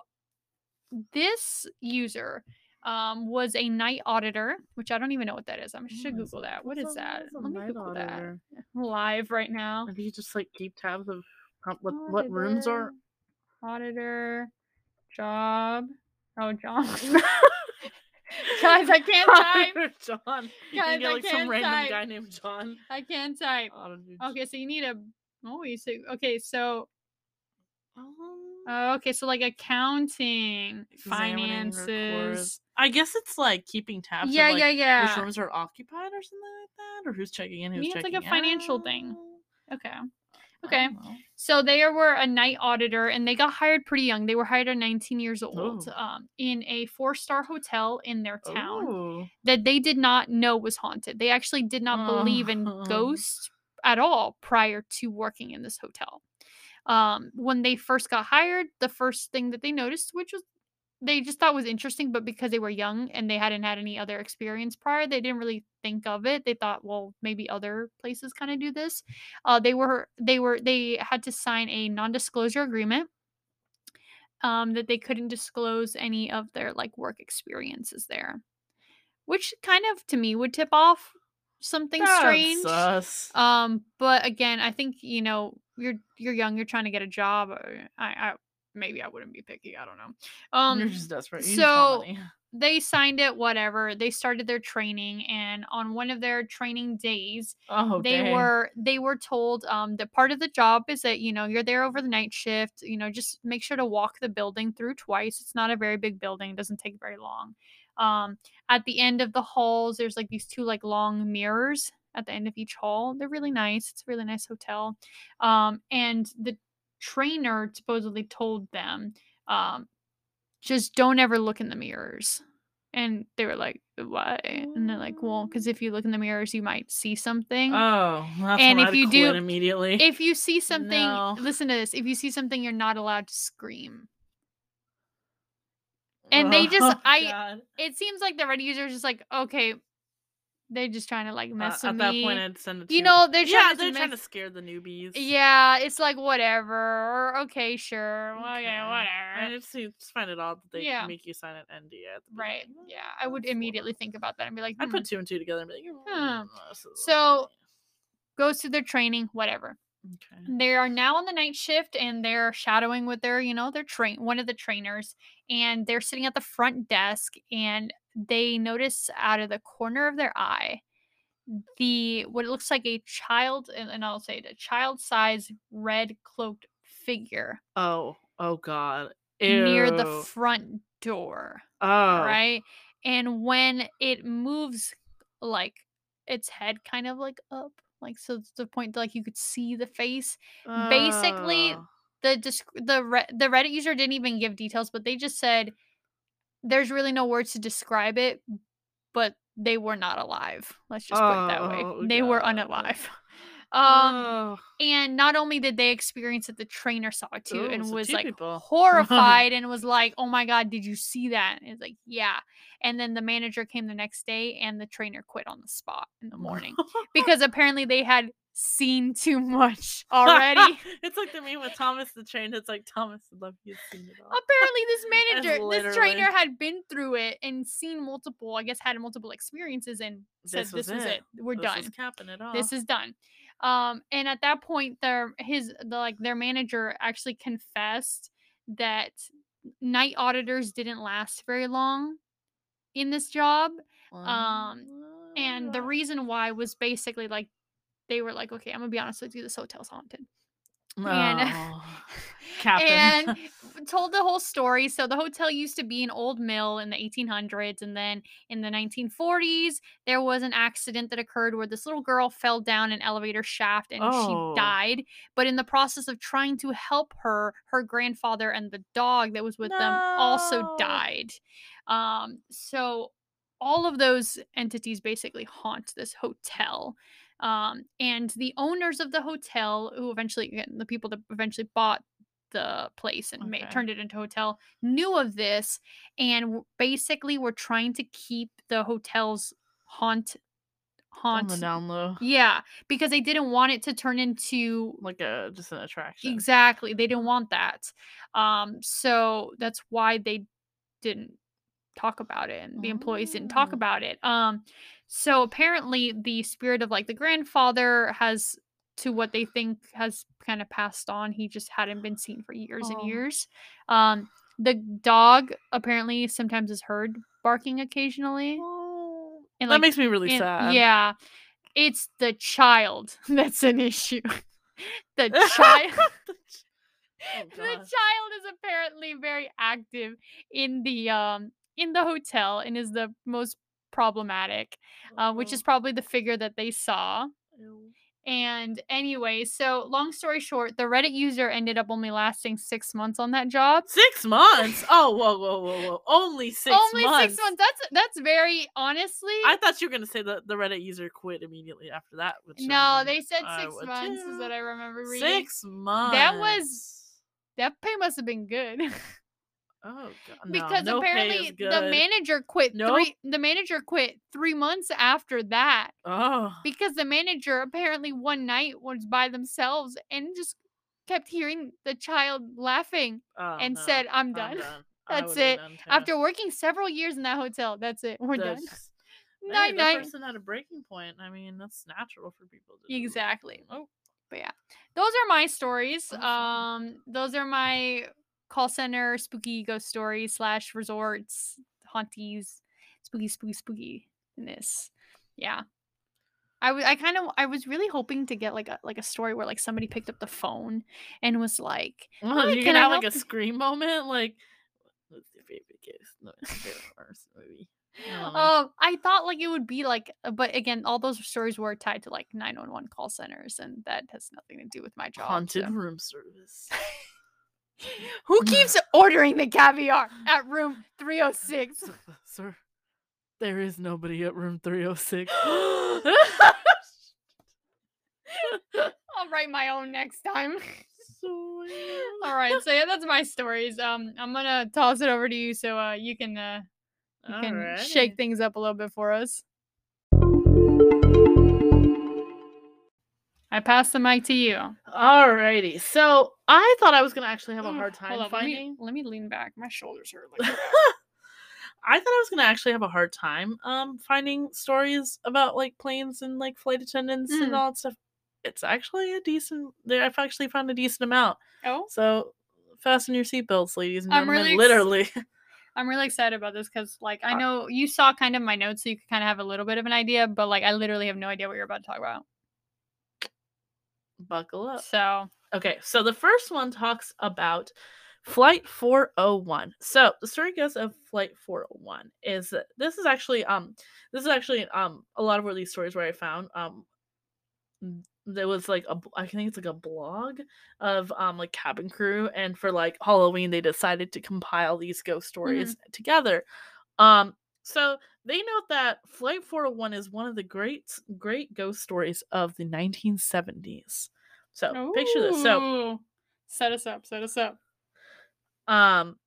this user um was a night auditor, which I don't even know what that is. I should What is Google it? that. What What's a is that? what's a Let me night Google that auditor? live right now. Maybe you just, like, keep tabs of how what what rooms Auditor, are auditor, job. Oh, John. Guys, I can't type. Auditor John. You can Guys, get, I like, some can't random type. guy named John. I can't type. Auditor J Okay, so you need a oh, you say okay, so Um, oh, okay, so like accounting, examining records. finances. I guess it's, like, keeping tabs of, Yeah, like, yeah, which yeah. rooms are occupied or something like that, or who's checking in, who's Yeah, it's like a checking financial out. thing. Okay. I Okay. don't know. So they were a night auditor and they got hired pretty young. They were hired at nineteen years old Oh. um, in a four star hotel in their town Oh. that they did not know was haunted. They actually did not believe in Oh. ghosts at all prior to working in this hotel. Um, when they first got hired, the first thing that they noticed, which was they just thought was interesting, but because they were young and they hadn't had any other experience prior, they didn't really think of it. They thought, well, maybe other places kind of do this. Uh, they were they were they had to sign a non-disclosure agreement um, that they couldn't disclose any of their like work experiences there, which kind of to me would tip off something That's strange. sus. Um, but again, I think you know you're you're young, you're trying to get a job. uh, I, I maybe I wouldn't be picky. I don't know. You're Um, just desperate. You just want so money. they signed it. Whatever. They started their training, and on one of their training days, Oh, they dang. were they were told um that part of the job is that you know you're there over the night shift. You know, just make sure to walk the building through twice. It's not a very big building. It doesn't take very long. Um, at the end of the halls, there's like these two like long mirrors at the end of each hall. They're really nice. It's a really nice hotel. Um, and the trainer supposedly told them, um, just don't ever look in the mirrors And they were like, "Why?" And they're like, "Well, because if you look in the mirrors, you might see something. Oh, that's And when if I'd you quit do, immediately. if you see something, No. listen to this. If you see something, you're not allowed to scream." And they just, Oh, I, God. it seems like the Reddit user is just like, okay, they're just trying to like Uh, mess with at that point, me. I'd send it You to know, they're Yeah, trying to they're mess. trying to scare the newbies. Yeah, it's like whatever. Or okay, sure. Okay, Okay. I whatever. just, just find it odd that they Yeah. make you sign an N D A at the Right. beginning. Yeah, I would That's a immediately little- think about that and be like, I'd hmm. put two and two together and be like, Hmm. "Mm, this is So annoying." goes through their training, whatever. Okay. They are now on the night shift and they're shadowing with their, you know, their train one of the trainers, and they're sitting at the front desk, and they notice out of the corner of their eye the what it looks like a child, and, and I'll say it, a child-sized red cloaked figure Oh. Oh, God. near the Ew. front door. Oh. All right. And when it moves, like its head kind of like up, like so to the point that, like you could see the face. Basically, Oh. the disc- the Re- the Reddit user didn't even give details, but they just said there's really no words to describe it, but they were not alive. Let's just put it that way. Oh, They were God. unalive. Um, Oh. and not only did they experience it, the trainer saw it too Ooh, and so was two like people. horrified and was like, "Oh my God, did you see that?" And it's like, "Yeah." And then the manager came the next day and the trainer quit on the spot in the morning because apparently they had seen too much already. It's like the meme with Thomas the Train. It's like, Thomas, I love you, seen it all. Apparently this That's manager, this literally- trainer had been through it and seen multiple, I guess had multiple experiences and said This was this was it. it. We're This done. was capping it off. This is done. Um, and at that point, their his the like their manager actually confessed that night auditors didn't last very long in this job. Um, and the reason why was basically like they were like, okay, I'm gonna be honest with you, this hotel's haunted. And Oh, capping. and told the whole story. So the hotel used to be an old mill in the eighteen hundreds, and then in the nineteen forties there was an accident that occurred where this little girl fell down an elevator shaft and Oh. she died. But in the process of trying to help her, her grandfather and the dog that was with them also No. died. Um, so all of those entities basically haunt this hotel. Um, and the owners of the hotel, who eventually, again, the people that eventually bought the place and ma- Okay. turned it into a hotel, knew of this and w- basically were trying to keep the hotel's haunt On haunt. the down low. Yeah, because they didn't want it to turn into Like a just an attraction. exactly. They didn't want that. Um, so that's why they didn't talk about it and the employees didn't talk Oh. about it. Um, so apparently the spirit of like the grandfather has to what they think has kind of passed on. He just hadn't been seen for years and Oh. years. Um, the dog apparently sometimes is heard barking occasionally. Oh. And That like makes me really and- sad. Yeah. It's the child that's an issue. the child Oh, the God. child is apparently very active in the um in the hotel and is the most problematic, uh, which is probably the figure that they saw. Ew. And anyway, so long story short, the Reddit user ended up only lasting six months on that job. Six months? Oh, whoa, whoa, whoa, whoa! Only six only months. six months. That's that's very honestly. I thought you were gonna say that the Reddit user quit immediately after that. Which no, I mean, they said I six would months is too. what I remember reading. Six months. That was that pay must have been good. Oh, God. No, because no pay apparently is good. the manager quit Nope. three the manager quit three months after that Oh. because the manager apparently one night was by themselves and just kept hearing the child laughing Oh, and no. said, I'm I'm done. done. I That's would've been it. done, too. After working several years in that hotel, that's it. We're done. That's- Hey, Night that night. person had a breaking point. I mean, that's natural for people to do. Exactly. Oh, But yeah, those are my stories. Awesome. Um, those are my call center spooky ghost stories slash resorts, haunties, spooky, spooky, spookiness. Yeah, I w- I kind of I was really hoping to get like a like a story where like somebody picked up the phone and was like, oh, "Hi, you're can gonna I have like help a scream moment, like what's your favorite ghost? No, it's your favorite horror movie. I don't know. Um, I thought like it would be like, uh, but again, all those stories were tied to like nine one one call centers, and that has nothing to do with my job. Haunted so. room service. Who keeps ordering the caviar at room three oh six? Sir, sir, There is nobody at room three oh six. I'll write my own next time. Sweet. All right, so yeah, that's my stories. Um, I'm gonna toss it over to you so uh you can uh you can shake Alrighty. things up a little bit for us. I pass the mic to you. Alrighty. So I thought I was gonna actually have a hard time Hold on, let me finding. let me lean back. My shoulders hurt like crap. I thought I was gonna actually have a hard time um finding stories about like planes and like flight attendants and Mm. all that stuff. It's actually a decent. There, I've actually found a decent amount. Oh, So fasten your seatbelts, ladies and I'm gentlemen. really ex- Literally. I'm really excited about this because, like, I Uh, know you saw kind of my notes, so you could kind of have a little bit of an idea, but like, I literally have no idea what you're about to talk about. Buckle up. So, Okay, so the first one talks about Flight four oh one. So the story goes of Flight four oh one is that this is actually um this is actually um a lot of these stories where I found um m- there was like a b- I think it's like a blog of um like cabin crew, and for like Halloween they decided to compile these ghost stories mhm. together. Um so they note that Flight four oh one is one of the great great ghost stories of the nineteen seventies. So picture this. So Ooh, set us up, set us up. um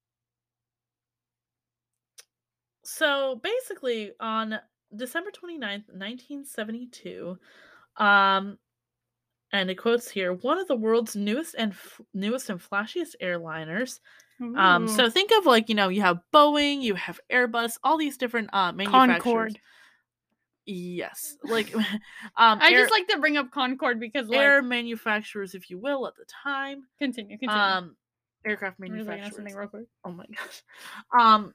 so basically on December twenty-ninth, nineteen seventy-two, um and it quotes here, one of the world's newest and f- newest and flashiest airliners. Um, Ooh, so think of like, you know, you have Boeing, you have Airbus, all these different uh manufacturers. Concorde. Yes. Like um I air just like to bring up Concorde because, like, air manufacturers, if you will, at the time. continue, continue. Um aircraft I'm just looking at something manufacturers. real quick. Oh my gosh. Um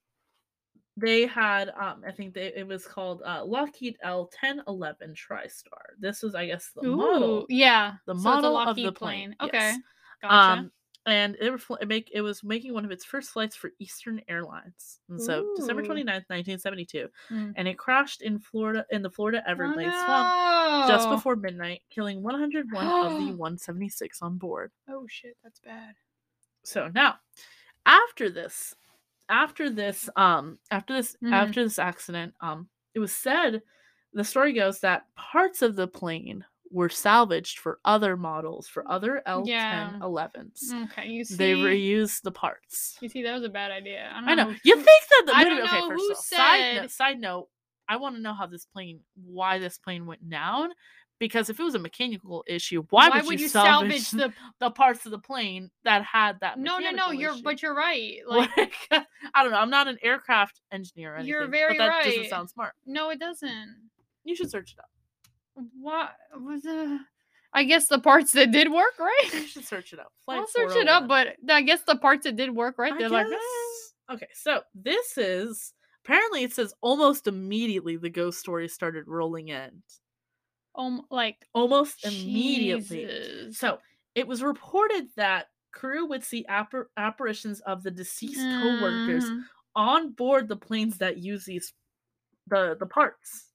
they had um I think they it was called uh Lockheed L ten eleven TriStar. This was, I guess, the Ooh, model yeah. the So it's a model of the Lockheed plane. plane. Okay, Yes. gotcha. Um, and it, were fl- it make it was making one of its first flights for Eastern Airlines. And so December Ooh. twenty-ninth, nineteen seventy-two, Mm. and it crashed in Florida in the Florida Oh Everglades swamp just no! before midnight, killing one hundred one of the one hundred seventy-six on board. Oh shit, that's bad. So now, after this, after this, um, after this, Mhm. after this accident, um, it was said, the story goes that parts of the plane were salvaged for other models, for other L ten Yeah. elevens. Okay, you They see, reused the parts. you see, that was a bad idea. I I don't know. know You who. think that the I wait a don't minute, okay, know first who of all, side said. note, side note, I want to know how this plane why this plane went down. Because if it was a mechanical issue, why, Why would, would you you salvage, salvage the? the parts of the plane that had that No, no, mechanical no. You're, issue? but you're right. Like, Like, I don't know. I'm not an aircraft engineer or you're anything, but very that doesn't right. sound smart. No, it doesn't. You should search it up. What was the? I guess the parts that did work, You right? should search it up. Flight I'll search it up, but I guess the parts that did work, right? I They're guess. like, eh. Okay, so this is apparently it says almost immediately the ghost stories started rolling in. um, like Almost immediately. Jesus. So it was reported that crew would see appar- apparitions of the deceased co-workers Mhm. on board the planes that use these the the parts.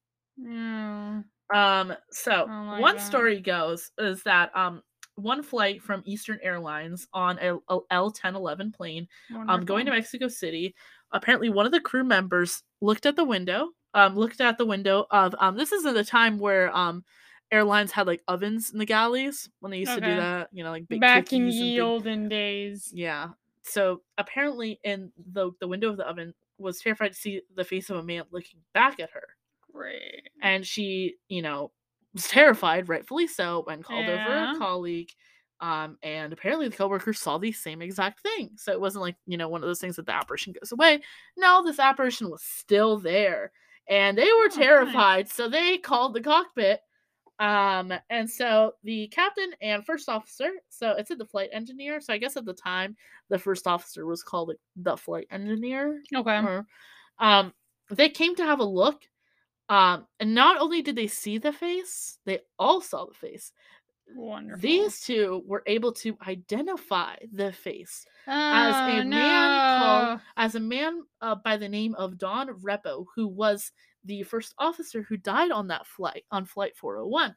Mm. Um, so I don't like one that. story goes is that um one flight from Eastern Airlines on a L ten eleven plane um going to Wonderful. Mexico City, apparently one of the crew members looked at the window, um looked at the window of um this is at the time where um airlines had like ovens in the galleys when they used to do Okay. that, you know, like bake Back in cookies and ye things. olden days. Yeah. So apparently in the the window of the oven was terrified to see the face of a man looking back at her. Great. And she, you know, was terrified, rightfully so, and called over Yeah. a colleague. Um, and apparently the coworker saw the same exact thing. So it wasn't like, you know, one of those things that the apparition goes away. No, this apparition was still there. And they were Oh, terrified. nice. So they called the cockpit. Um, and so the captain and first officer, so it said the flight engineer. So I guess at the time the first officer was called like, the flight engineer. Okay. Or, um, they came to have a look. Um, and not only did they see the face, they all saw the face. Wonderful. These two were able to identify the face Oh, as a no. man called as a man uh, by the name of Don Repo, who was the first officer who died on that flight on Flight four oh one.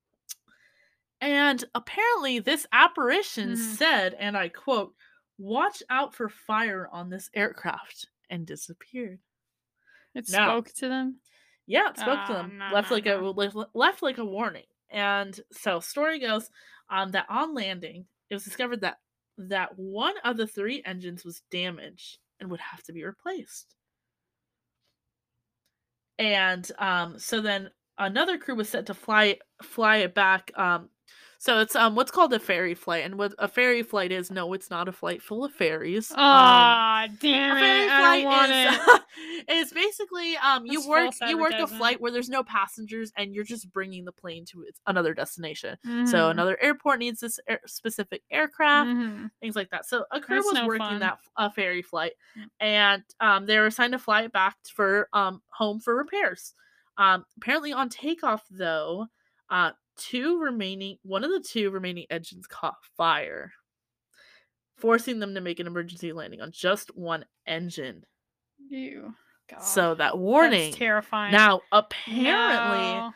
And apparently, this apparition Mhm. said, and I quote, "Watch out for fire on this aircraft," and disappeared. It Now, spoke to them? yeah, it spoke to Oh, them. no, Left no, like a no. left, left like a warning. And so story goes um that on landing, it was discovered that that one of the three engines was damaged and would have to be replaced. And um so then another crew was set to fly fly it back. Um so it's um what's called a ferry flight, and what a ferry flight is, no, it's not a flight full of fairies. Um Ah, damn a it. ferry I don't flight want is it. is basically um you That's work false you work a advertisement. flight where there's no passengers and you're just bringing the plane to its another destination. So Mhm. another airport needs this air, specific aircraft, Mhm. things like that. So a crew That's was no working fun. that a ferry flight, Mm. and um they were assigned to fly it back for um home for repairs. Um apparently on takeoff though, uh two remaining one of the two remaining engines caught fire, forcing them to make an emergency landing on just one engine. Ew. God. So that That's warning. terrifying. Now, apparently, No.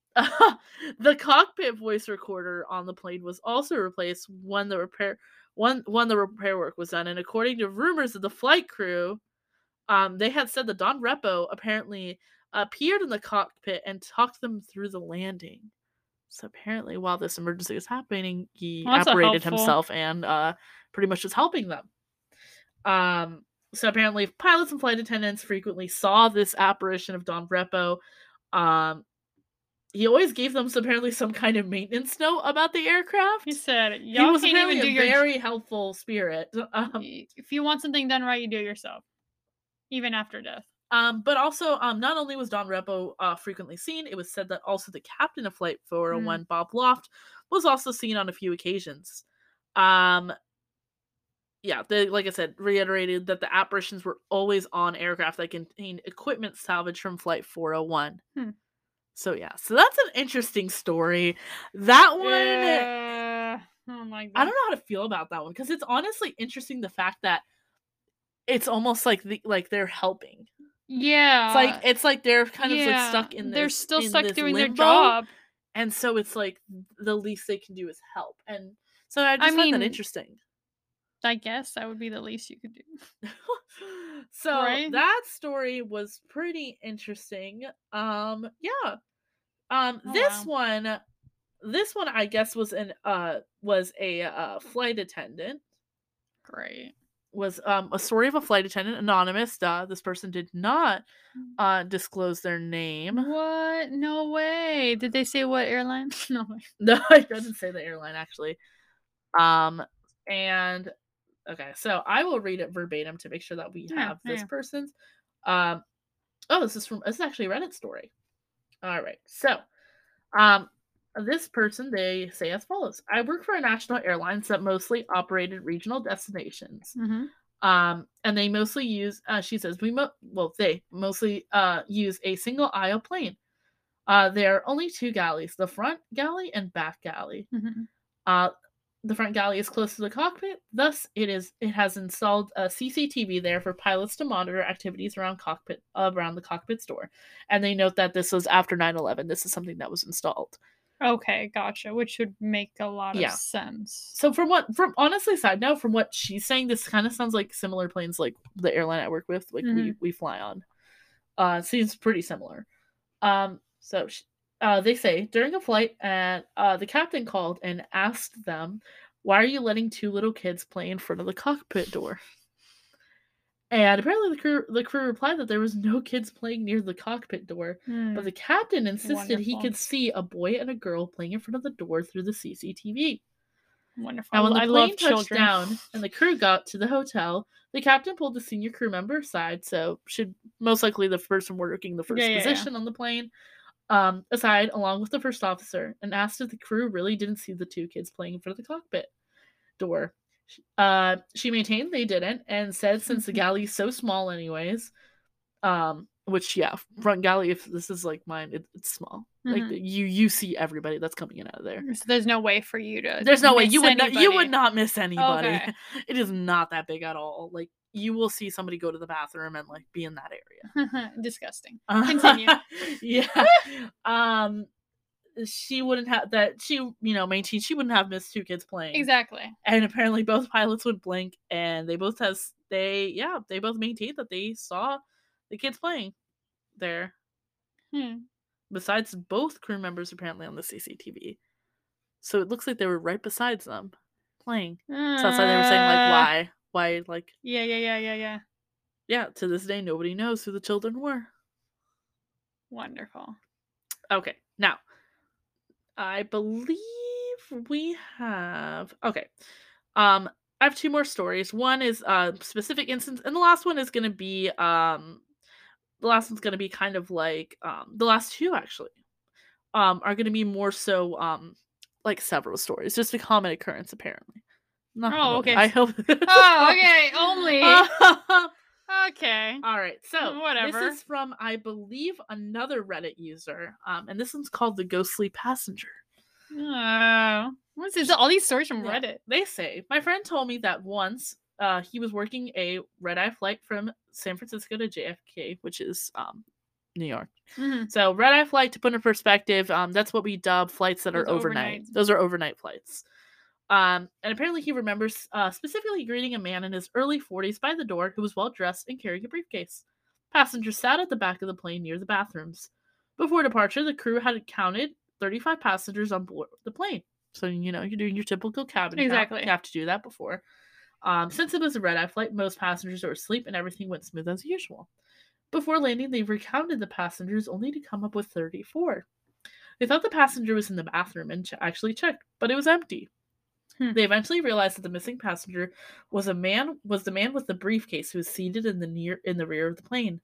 the cockpit voice recorder on the plane was also replaced when the repair when when the repair work was done. And according to rumors of the flight crew, um, they had said that Don Repo apparently appeared in the cockpit and talked them through the landing. So apparently, while this emergency was happening, he Well, that's a apparated helpful. himself and uh, pretty much was helping them. Um, so apparently, pilots and flight attendants frequently saw this apparition of Don Repo. Um, he always gave them some, apparently some kind of maintenance note about the aircraft. He said, He "Y'all was can't apparently even do a your j- very helpful spirit. Um, y- If you want something done right, you do it yourself, even after death." um, but also, um, not only was Don Repo uh, frequently seen, it was said that also the captain of Flight four oh one, Mm. Bob Loft, was also seen on a few occasions. Um, yeah, they, like I said, reiterated that the apparitions were always on aircraft that contained equipment salvaged from Flight four oh one. Hmm. So yeah, so that's an interesting story. That one, Uh, I don't like I that. don't know how to feel about that one, because it's honestly interesting the fact that it's almost like the, like they're helping. Yeah. It's like it's like they're kind of like yeah, stuck in this. They're still in stuck this doing limbo, their job. and so it's like the least they can do is help. And so I I just find that mean- interesting. I guess that would be the least you could do. So Right? that story was pretty interesting. Um, yeah. Um, Oh, this wow. one, this one, I guess was an uh was a uh flight attendant. Great. Was um a story of a flight attendant, anonymous. Uh, this person did not uh disclose their name. What? No way. Did they say what airline? No way. No, it doesn't say the airline actually. Um, and okay, so I will read it verbatim to make sure that we Yeah, have this yeah. person's. Um, oh, this is from this is actually a Reddit story. All right, so um, this person, they say as follows: I work for a national airlines that mostly operated regional destinations. Mm-hmm. Um, and they mostly use. Uh, she says we mo- well they mostly uh use a single aisle plane. Uh, there are only two galleys: the front galley and back galley. Mm-hmm. Uh, the front galley is close to the cockpit, thus it is it has installed a C C T V there for pilots to monitor activities around cockpit uh, around the cockpit's door. And they note that this was after nine eleven. This is something that was installed. Okay, gotcha. Which would make a lot Yeah. of sense. So from what from honestly side note, from what she's saying, this kind of sounds like similar planes like the airline I work with, like we Mhm. we fly on. Uh, seems pretty similar. Um, so sh- uh, they say during a flight, and uh, the captain called and asked them, "Why are you letting two little kids play in front of the cockpit door?" And apparently, the crew the crew replied that there was no kids playing near the cockpit door, Hmm. but the captain insisted he Wonderful. could see a boy and a girl playing in front of the door through the C C T V. Wonderful. And when the I plane love touched children. down and the crew got to the hotel, the captain pulled the senior crew member aside, so should most likely the person working the first Yeah, yeah, yeah. position on the plane, um, aside along with the first officer, and asked if the crew really didn't see the two kids playing in front of the cockpit door. Uh, she maintained they didn't, and said since the galley is so small anyways, um, which yeah, front galley, if this is like mine, it, it's small. Like Mhm. you you see everybody that's coming in out of there. So there's no way for you to. There's no way miss you would not, you anybody. would not miss anybody. Okay. It is not that big at all. Like you will see somebody go to the bathroom and like be in that area. Disgusting. Uh, Continue. Yeah. um she wouldn't have that she you know maintained she wouldn't have missed two kids playing. Exactly. And apparently both pilots would blink, and they both has they yeah, they both maintained that they saw the kids playing. there. Hmm. Besides both crew members apparently on the C C T V. So it looks like they were right beside them playing. So that's why they were saying, like, Uh, why? Why, like, Yeah, yeah, yeah, yeah, yeah. yeah, to this day, nobody knows who the children were. Wonderful. Okay, now, I believe we have, okay, um, I have two more stories. One is a specific instance, and the last one is going to be, um, the last one's going to be kind of like, um, the last two, actually, um, are going to be more so, um, like several stories, just a common occurrence, apparently. Not Oh, really. okay. I hope. Oh, okay. Only. Uh, Okay. all right. So Whatever. this is from, I believe, another Reddit user, um, and this one's called the Ghostly Passenger. Oh, what's this? All these stories from Yeah. Reddit. They say my friend told me that once uh, he was working a red eye flight from San Francisco to J F K, which is um, New York. Mhm. So red eye flight, to put in perspective, um, that's what we dub flights that Those are overnight. overnights. Those are overnight flights. Um, and apparently he remembers uh, specifically greeting a man in his early forties by the door who was well dressed and carrying a briefcase. Passengers sat at the back of the plane near the bathrooms. Before departure, the crew had counted thirty-five passengers on board the plane. So, you know, you're doing your typical cabin count. Exactly. You have to do that before. Um, since it was a red-eye flight, most passengers were asleep and everything went smooth as usual. Before landing, they recounted the passengers only to come up with thirty-four. They thought the passenger was in the bathroom and ch- actually checked, but it was empty. Hmm. They eventually realized that the missing passenger was a man was the man with the briefcase who was seated in the near in the rear of the plane.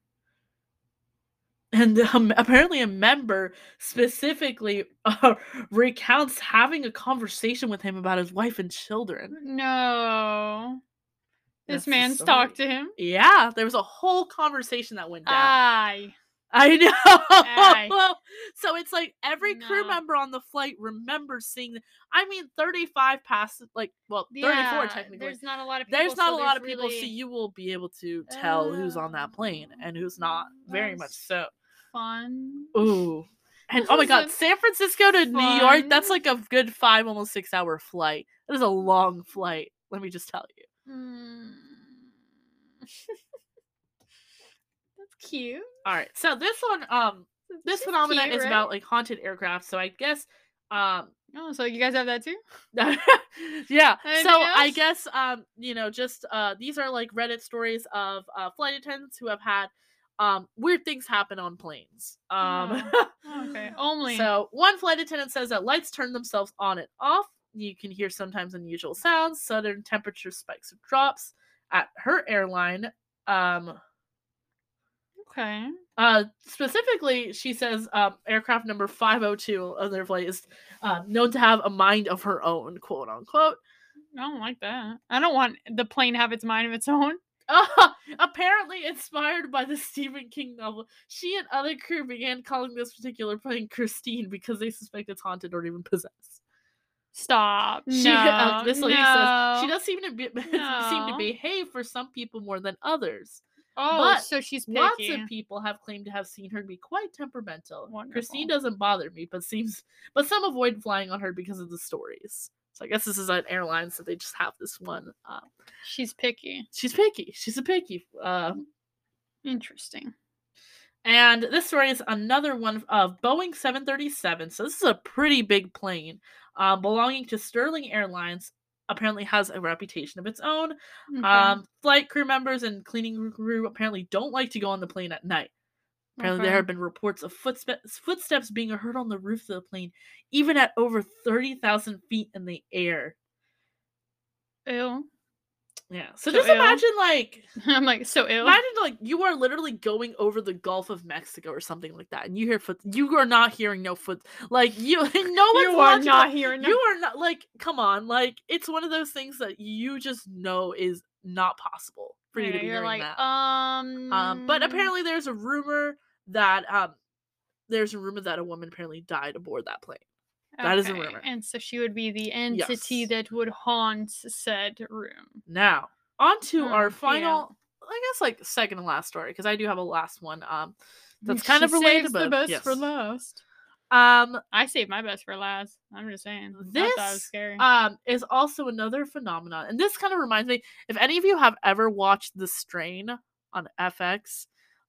And um, apparently a member specifically uh, recounts having a conversation with him about his wife and children. No. This That's the man story. stalked to him. Yeah, there was a whole conversation that went down. Aye. I know. Aye. So it's like every crew No. member on the flight remembers seeing. The, I mean, thirty-five pass like well, thirty-four Yeah, technically. There's not a lot of people. There's not so a lot there's of people, really... so you will be able to tell who's on that plane and who's not. Very much That's so. Fun. Ooh. And oh my god, San Francisco to New York, that's fun. like a good five, almost six hour flight. That is a long flight, let me just tell you. Mm. That's cute. Alright, so this one, um, this She's phenomenon cute, is right? about like haunted aircraft, so I guess, um, Oh, so you guys have that too? yeah. Anything So I else? guess, um, you know, just uh, these are like Reddit stories of uh, flight attendants who have had um weird things happen on planes. Um, Oh, okay. Only. So one flight attendant says that lights turn themselves on and off. You can hear sometimes unusual sounds, sudden temperature spikes or drops at her airline. Um, Okay. uh, specifically, she says um, aircraft number five oh two of their flight is uh, known to have a mind of her own, quote unquote. I don't like that. I don't want the plane to have its mind of its own. Uh, apparently inspired by the Stephen King novel, she and other crew began calling this particular plane Christine because they suspect it's haunted or even possessed. Stop. She, no. uh, this lady no. says she does seem to be No. seem to behave for some people more than others. Oh, but so she's picky. Lots of people have claimed to have seen her be quite temperamental. Wonderful. Christine doesn't bother me, but seems but some avoid flying on her because of the stories. So I guess this is an airline, so they just have this one. Uh, she's picky. she's picky. She's a picky. Uh, Interesting. And this story is another one of Boeing seven thirty-seven. So this is a pretty big plane, uh, belonging to Sterling Airlines. Apparently has a reputation of its own. Okay. Um, flight crew members and cleaning crew apparently don't like to go on the plane at night. Apparently Okay. there have been reports of footsteps footsteps being heard on the roof of the plane, even at over thirty thousand feet in the air. Ew. Yeah. So, So just ill? imagine like I'm like, so ill. imagine like you are literally going over the Gulf of Mexico or something like that, and you hear foot. You are not hearing no foot. Like you, no one's you are watching not that. hearing that. You are not like. Come on, like it's one of those things that you just know is not possible for you to Yeah, be you're hearing like, that. um, Um, but apparently there's a rumor that um, there's a rumor that a woman apparently died aboard that plane. That is a okay, rumor. And so she would be the entity Yes. that would haunt said room. Now, on to Oh, our yeah. final, I guess, like second and last story, because I do have a last one. Um, that's kind of She related, saves but the best yes. for last. Um, I saved my best for last. I'm just saying. I this thought it was scary. um is also another phenomenon, and this kind of reminds me. If any of you have ever watched The Strain on F X,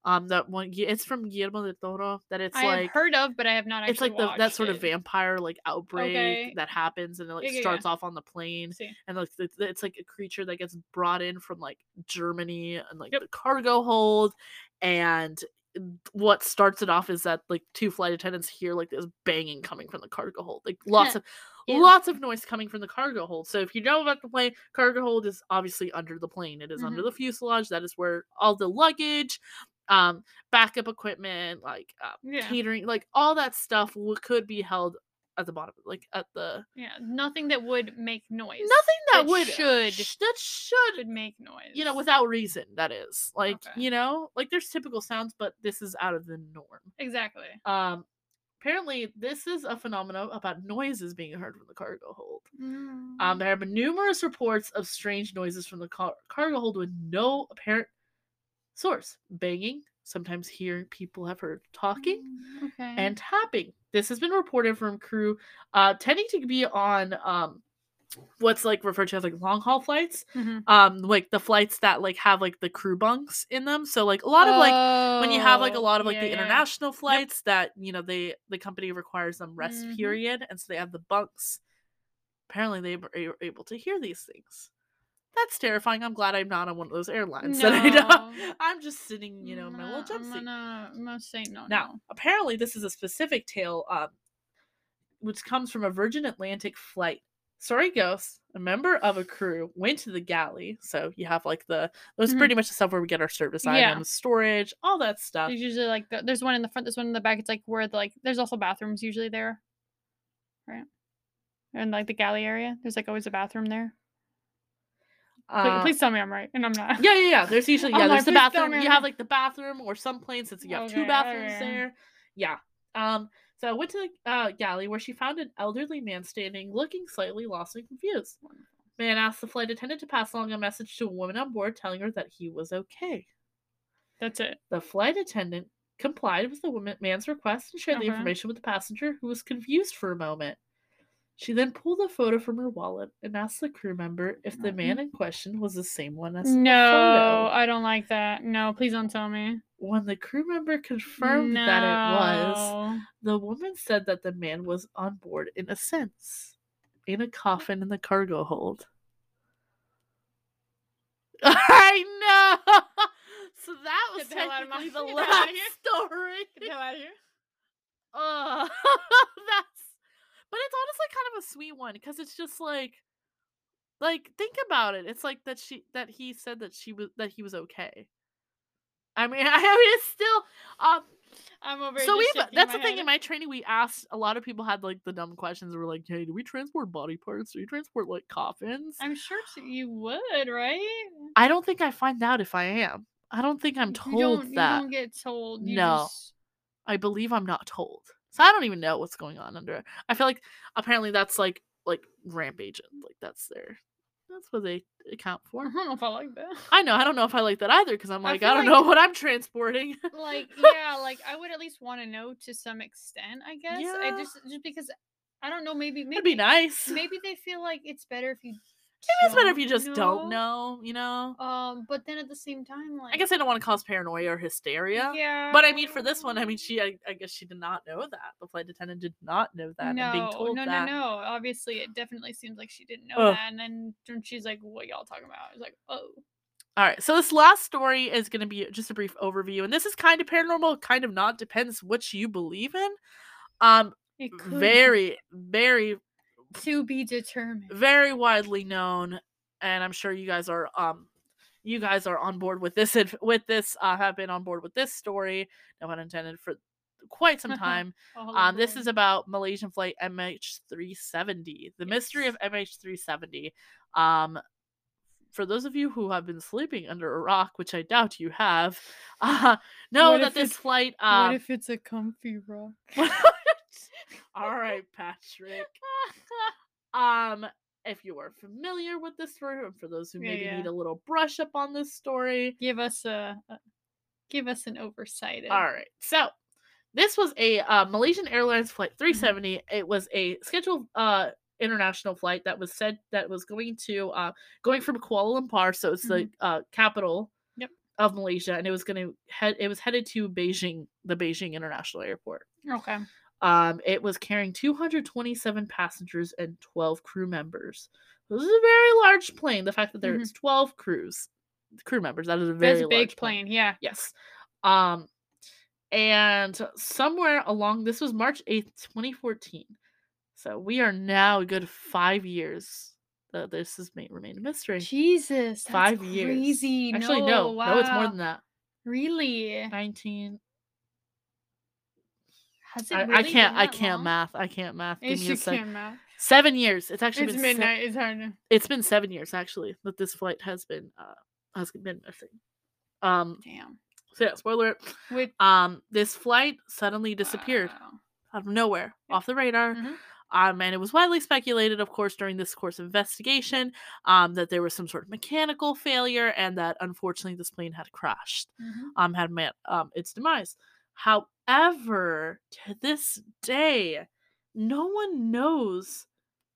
Um, that one, Gui- it's from Guillermo del Toro. That it's I have like heard of, but I have not it's actually like the that watched sort of it. vampire like outbreak Okay. that happens, and it like Yeah, yeah, starts yeah. off on the plane, See. and like it's, it's like a creature that gets brought in from like Germany and like Yep. the cargo hold, and what starts it off is that like two flight attendants hear like this banging coming from the cargo hold, like lots of Ew. lots of noise coming from the cargo hold. So if you know about the plane, cargo hold is obviously under the plane. It is under Mhm. the fuselage. That is where all the luggage, um, backup equipment, like uh, Yeah. catering, like all that stuff w- could be held at the bottom, like at the Yeah, nothing that would make noise. nothing that, would should sh- that should should make noise. you know, without reason, that is. Like, Okay. you know, like there's typical sounds, but this is out of the norm. Exactly. Um, apparently, this is a phenomenon about noises being heard from the cargo hold. Mm. Um, there have been numerous reports of strange noises from the car- cargo hold with no apparent source. Banging, sometimes here people have heard talking, Mm, okay. and tapping. This has been reported from crew uh, tending to be on um, what's like referred to as like long haul flights, Mhm. um like the flights that like have like the crew bunks in them. So like a lot of like when you have like a Oh, lot of like yeah, the yeah. international flights that you know they the company requires them rest Mhm. period, and so they have the bunks. Apparently they were a- able to hear these things. That's terrifying. I'm glad I'm not on one of those airlines that I know. No. I'm just sitting, you know, in my little I'm jump seat. gonna, I'm gonna say no. Now, no. apparently, this is a specific tale, um, which comes from a Virgin Atlantic flight. Sorry, Ghost, a member of a crew, went to the galley. So you have like the those Mhm. pretty much the stuff where we get our service Yeah. items, storage, all that stuff. There's usually like the, there's one in the front, there's one in the back. It's like where the like there's also bathrooms usually there, right? And like the galley area, there's like always a bathroom there. Please, Uh, please tell me I'm right, and I'm not. yeah, yeah, yeah. There's usually I'm yeah. like, There's the "Please tell bathroom. me You I'm have right." like the bathroom, or some planes it's you have two Okay, bathrooms okay. there. Yeah. Um. So I went to the uh, galley where she found an elderly man standing, looking slightly lost and confused. Man asked the flight attendant to pass along a message to a woman on board, telling her that he was okay. That's it. The flight attendant complied with the woman, man's request and shared the Okay. information with the passenger, who was confused for a moment. She then pulled a photo from her wallet and asked the crew member if the man in question was the same one as in No, the photo. I don't like that. No, please don't tell me. When the crew member confirmed that it was, No. the woman said that the man was on board in a sense, in a coffin in the cargo hold. I know! So that was Get the hell out of my- technically the get the hell outta last here. story. Get the hell out of here. Uh, that's, but it's honestly kind of a sweet one because it's just like, like think about it. It's like that she that he said that she was that he was okay. I mean, I mean, it's still um. I'm over So here we just shaking that's my the thing head. in my training. We asked a lot of people had like the dumb questions. We're like, hey, do we transport body parts? Do we transport like coffins? I'm sure t- you would, right? I don't think I find out if I am. I don't think I'm You told don't. You that. don't get told. You No. just. I believe I'm not told. So I don't even know what's going on under it. I feel like apparently that's like like ramp agent. Like that's their that's what they account I for. don't know if I like that. I know, I don't know if I like that either because I'm I like, feel I, don't like- know what I'm transporting. Like, yeah, like I would at least want to know to some extent. I guess. I Yeah. just just because I don't know. Maybe maybe It'd be nice. Maybe maybe they feel like it's better if you. it's better if you just don't know, you know? Um, but then at the same time, like I guess I don't want to cause paranoia or hysteria. Yeah. But I mean, for this one, I mean, she, I, I guess she did not know that. The flight attendant did not know that. No, and being told no, that. no, no. Obviously, it definitely seems like she didn't know Ugh. that, and then then she's like, "What y'all talking about?" I was like, "Oh, All right, so this last story is going to be just a brief overview, and this is kind of paranormal, kind of not. Depends what you believe in. Um, it could very, very, be to be determined." very widely known, and I'm sure you guys are um, you guys are on board with this. inf- With this, uh, have been on board with this story. No pun intended for quite some time. All Um, this aboard. is about Malaysian flight M H three seventy. The mystery of Yes. M H three seventy. Um, for those of you who have been sleeping under a rock, which I doubt you have, uh, know What that if this it's- flight. What Um, if it's a comfy rock? all right, Patrick. Um, if you are familiar with this story, and for those who Yeah, maybe yeah. need a little brush up on this story, Give us a, a give us an oversight. Of, all right. So this was a uh, Malaysian Airlines flight three Mm-hmm. seventy. It was a scheduled uh international flight that was said that was going to uh going from Kuala Lumpur, so it's the uh capital Yep. of Malaysia, and it was gonna head it was headed to Beijing, the Beijing International Airport. Okay. Um, it was carrying two hundred twenty-seven passengers and twelve crew members. This is a very large plane. The fact that there's Mhm. twelve crews, crew members, that is a That's very a big large plane. plane, yeah. Yes. Um, and somewhere along this was March eighth, twenty fourteen. So we are now a good five years that this has made remained a mystery. Jesus, that's Five years. crazy. Actually, No, no. No, it's more wow. than that. Really? nineteen. Has it I, really I can't been I that can't long? math. I can't math. Give It's me a just sec. can't math. Seven years. It's actually It's been se- midnight. It's hard to. it's been seven years actually that this flight has been uh has been missing. Um Damn. so yeah, spoiler alert. With Um this flight suddenly disappeared wow. out of nowhere, Yep. off the radar. Mhm. Um, and it was widely speculated, of course, during this course of investigation, um, that there was some sort of mechanical failure and that unfortunately this plane had crashed, Mhm. um, had met um, its demise. However, to this day, no one knows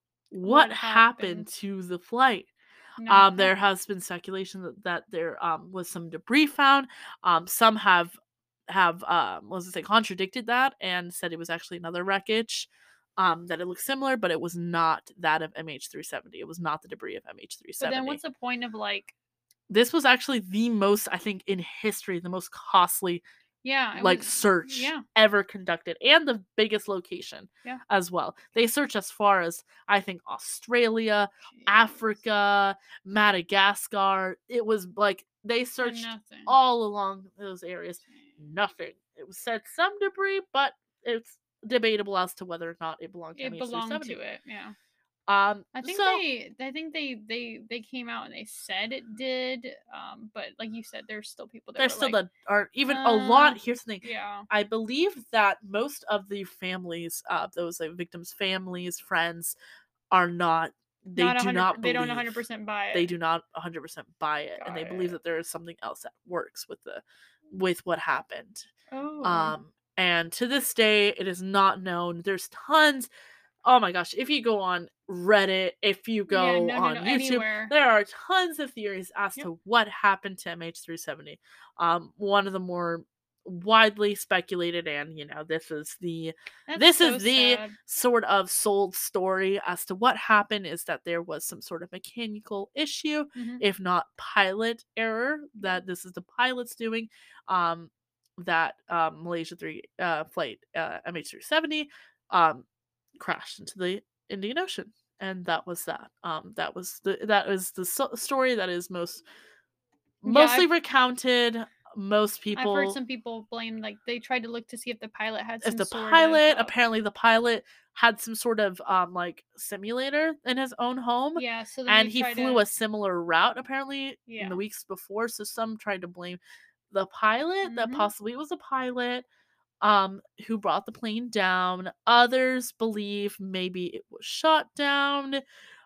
what, What happened happened? to the flight. No. Um, there has been speculation that, that there um, was some debris found. Um, some have have um, what was it say contradicted that and said it was actually another wreckage. Um, that it looked similar, but it was not that of M H three seventy. It was not the debris of M H three But then seventy. what's the point of like This was actually the most, I think, in history, the most costly yeah, it like was, search yeah. ever conducted, and the biggest location Yeah. as well. They search as far as I think Australia, Jeez. Africa, Madagascar. It was like they And searched nothing. all along those areas. Dang. Nothing. It was said some debris, but it's debatable as to whether or not it belonged to It belonged M H three seventy. to it, yeah. Um, I think so they I think they they they came out and they said it did, um, but like you said, there's still people that there's were still like, that are even a uh, lot. Here's the thing. yeah. I believe that most of the families, uh, those like, victims' families, friends, are not. They Not do one hundred not they believe. don't one hundred percent buy it. They do not one hundred percent buy it, and Got they believe it. that there is something else that works with the, with what happened. Oh. Um, and to this day, it is not known. There's tons. Oh my gosh! If you go on Reddit, if you Yeah, go no, no, on no, YouTube, anywhere. there are tons of theories as Yep. to what happened to M H three seventy. Um, one of the more widely speculated, and you know, this is the That's this so is the sad. sort of sold story as to what happened is that there was some sort of mechanical issue, Mhm. if not pilot error, that this is the pilot's doing. Um, that um, Malaysia three uh, flight uh, M H three seventy um, crashed into the Indian Ocean, and that was that. Um, that was the that was the so- story that is most Yeah, mostly I've recounted. Most I've heard people, some people blame like they tried to look to see if the pilot had if some the sort pilot, of uh, apparently the pilot had some sort of um like simulator in his own home, yeah, so then and they he try flew to a similar route apparently in yeah. the weeks before. So some tried to blame the pilot, that Mhm. possibly it was a pilot um who brought the plane down. Others believe maybe it was shot down.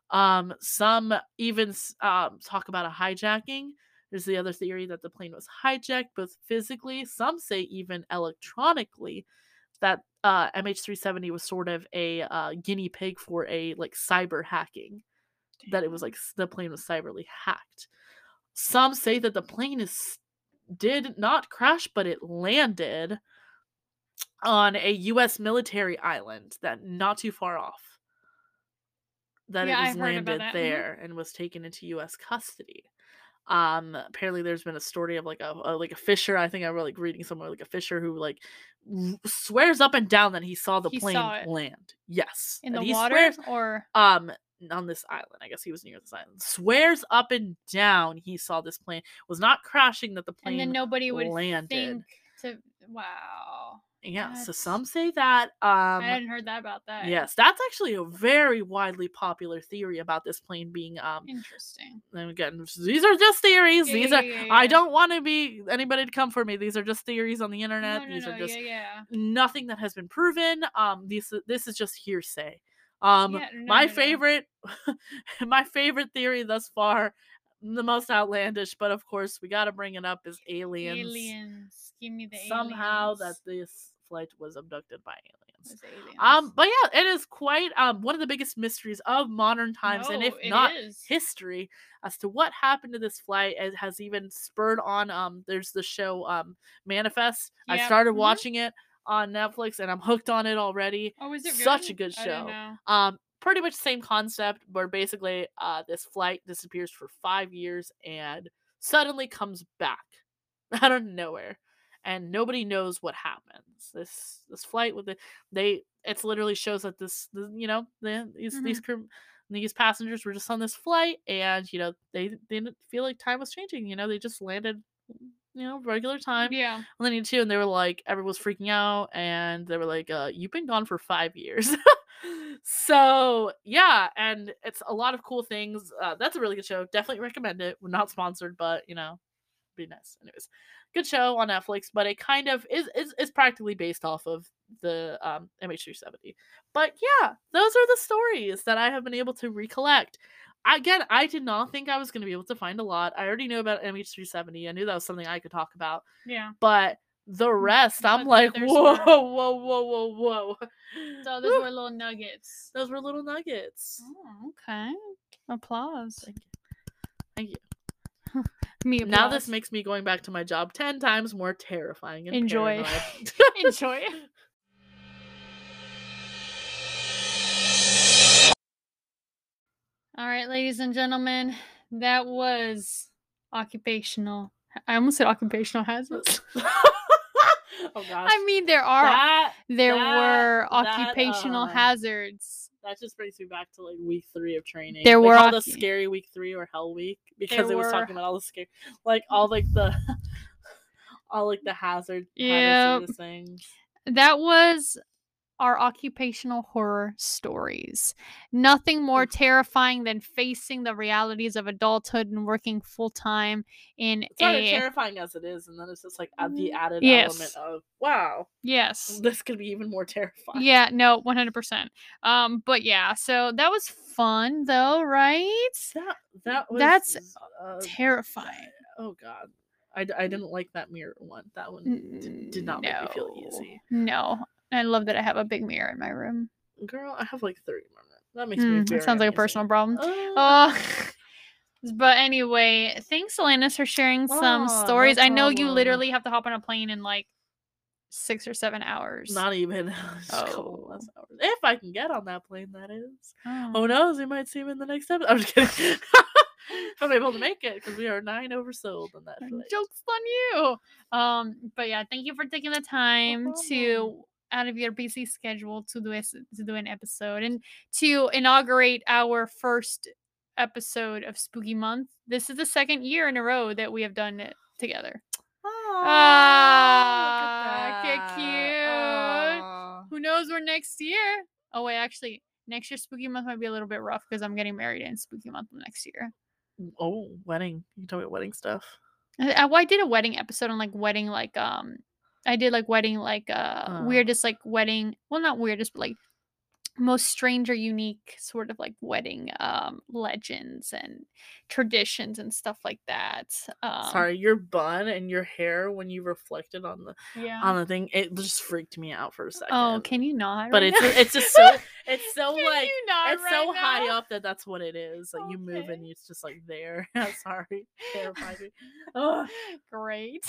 Um some even s- um talk about a hijacking. There's the other theory that the plane was hijacked both physically, some say even electronically, that uh M H three seventy was sort of a uh, guinea pig for a like cyber hacking, that it was Damn. like s- the plane was cyberly hacked. Some say that the plane is did not crash, but it landed on a U S military island that not too far off. That it Yeah, was I've heard about landed that. Mhm. there and was taken into U S custody. Um, apparently there's been a story of like a, a like a fisher. I think I was like reading somewhere like a fisher who like r- swears up and down that he saw the He plane saw it. land. Yes, In that the he water swears. or Um, on this island, I guess he was near this island. Swears up and down he saw this plane was not crashing. That the and then plane nobody would landed. think to wow. Yeah, so That's some say that. I Um, hadn't heard that about that. yes, that's actually a very widely popular theory about this plane being um. Interesting. And again, these are just theories. Yeah, These yeah, are. yeah, yeah, I yeah. don't want to be anybody to come for me. These are just theories on the internet. No, no, These no. are just Yeah, yeah. nothing that has been proven. Um, these this is just hearsay. Um, Yeah, no, my no, no. favorite, my favorite theory thus far, the most outlandish, but of course we got to bring it up, is aliens. Aliens. Give me the Somehow aliens. that this flight was abducted by aliens. aliens. It's aliens. Um, but yeah, it is quite um one of the biggest mysteries of modern times, and No, if it not is. history, as to what happened to this flight. It has even spurred on. Um, there's the show um Manifest. I Yep. started Mhm. watching it on Netflix, and I'm hooked on it already. Oh, is it Such a good? good I didn't show. know. Um, pretty much same concept, where basically uh this flight disappears for five years and suddenly comes back out of nowhere, and nobody knows what happens. This this flight with the they it's literally shows that this, the, you know the, these these Mhm. crew these passengers were just on this flight, and you know they, they didn't feel like time was changing. You know they just landed, you know regular time Yeah. when they needed to, and they were like, everyone was freaking out, and they were like, uh you've been gone for five years. So yeah, and it's a lot of cool things. Uh, that's a really good show. Definitely recommend it. We're not sponsored, but you know be nice. Anyways, good show on Netflix, but it kind of is is, is practically based off of the um, M H three seventy. But yeah, those are the stories that I have been able to recollect. Again, I did not think I was going to be able to find a lot. I already knew about M H three seventy. I knew that was something I could talk about. Yeah. But the rest, I'm But the like, others whoa, were- whoa, whoa, whoa, whoa. The others Woo. were little nuggets. Those were little nuggets. Oh, okay. Applause. Thank you. Thank you. Me Now this applause. makes me going back to my job ten times more terrifying and Enjoy. paranoid. Enjoy. All right, ladies and gentlemen, that was occupational. I almost said occupational hazards. Oh gosh. I mean, there are that there that- were that, occupational uh, hazards. That just brings me back to like week three of training. There like, were all the occu- scary week three or hell week, because There it was were- talking about all the scary, like all like the all like the hazard Yep. hazardous things. That was our occupational horror stories. Nothing more Oof. terrifying than facing the realities of adulthood and working full time in It's already a terrifying as it is, and then it's just like add the added Yes. element of wow, yes. this could be even more terrifying. Yeah, no, one hundred percent. Um, but yeah, so that was fun though, right? That that was That's uh, Terrifying. Oh god, I, d- I didn't like that mirror one. That one d- did not make me feel easy. No. I love that I have a big mirror in my room. Girl, I have like thirty more minutes. That makes me Mm, very that sounds like a uneasy. personal problem. Uh, Oh. But anyway, thanks, Alanis, for sharing some Oh, no stories. I know you problem. literally have to hop on a plane in like six or seven hours. Not even just a couple Oh. less hours. If I can get on that plane, that is. Oh. Who knows? We might see him in the next episode. I'm just kidding. If I'm able to make it, because we are nine oversold on that flight. Joke's on you. Um, but yeah, thank you for taking the time problem. to out of your busy schedule to do a, to do an episode and to inaugurate our first episode of Spooky Month. This is the second year in a row that we have done it together. Aw, Ah, look at get that. cute. Aw. Who knows where next year? Oh wait, actually, next year Spooky Month might be a little bit rough because I'm getting married in Spooky Month next year. Oh, wedding. You can tell me wedding stuff. I, I well, I did a wedding episode on like wedding, like um, I did like wedding, like uh, Oh. weirdest like wedding. Well, not weirdest, but like most strange or unique sort of like wedding um legends and traditions and stuff like that. Um, Sorry, your bun and your hair when you reflected on the Yeah. on the thing, it just freaked me out for a second. Oh, can you not? But right it's now? it's just so it's so Can like you not it's right so high now? up that that's what it is. Like you move Okay. and it's just like there. Sorry, terrified me. Ugh. Great.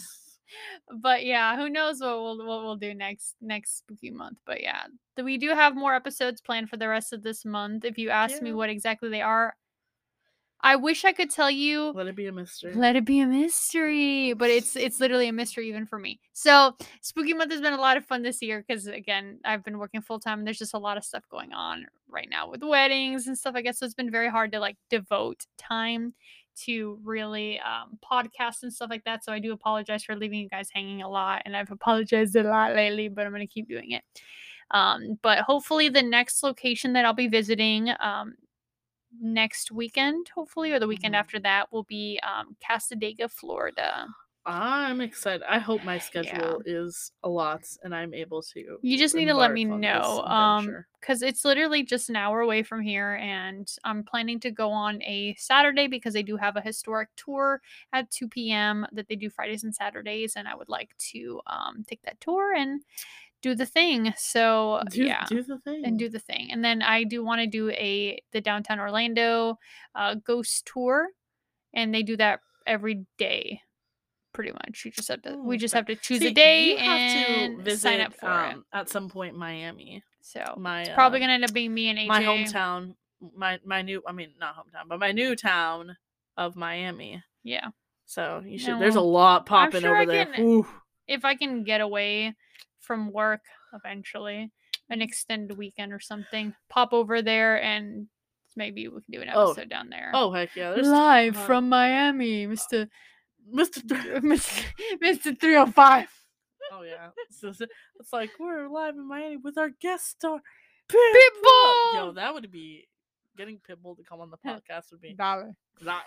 But yeah, who knows what we'll what we'll do next next spooky month. But yeah, th- we do have more episodes planned for the rest of this month. If you ask me Yeah. what exactly they are, I wish I could tell you. Let it be a mystery. Let it be a mystery, but it's it's literally a mystery even for me. So spooky month has been a lot of fun this year because again I've been working full time and there's just a lot of stuff going on right now with weddings and stuff. I guess so it's been very hard to like devote time to really um, podcast and stuff like that. So I do apologize for leaving you guys hanging a lot, and I've apologized a lot lately, but I'm gonna keep doing it. Um, but hopefully the next location that I'll be visiting um, next weekend, hopefully, or the weekend Mhm. after that, will be um, Casadega, Florida. I'm excited. I hope my schedule is a lot and I'm able to. You just need to let me embark on this know, um, adventure. because it's literally just an hour away from here, and I'm planning to go on a Saturday because they do have a historic tour at two p.m. that they do Fridays and Saturdays, and I would like to um, take that tour and do the thing. So Do, yeah, do the thing. and do the thing. And then I do want to do a the downtown Orlando uh, ghost tour, and they do that every day. Pretty much, you just have to. We Oh, just fair. have to choose See, a day you have and to visit sign up for it. um, at some point Miami. So My it's probably um, gonna end up being me and A J. my hometown, my my new. I mean, not hometown, but my new town of Miami. Yeah. So you should. Yeah, There's a well, lot popping sure over I there. can- Ooh. If I can get away from work eventually, an extended weekend or something, pop over there and maybe we can do an Oh. episode down there. Oh heck yeah! There's Live ton- from Miami, Mister Mister Th- Mister Mister three oh five. Oh yeah, so, so- it's like we're live in Miami with our guest star Pitbull! Yo, that would be getting Pitbull to come on the podcast would be Dollar. that.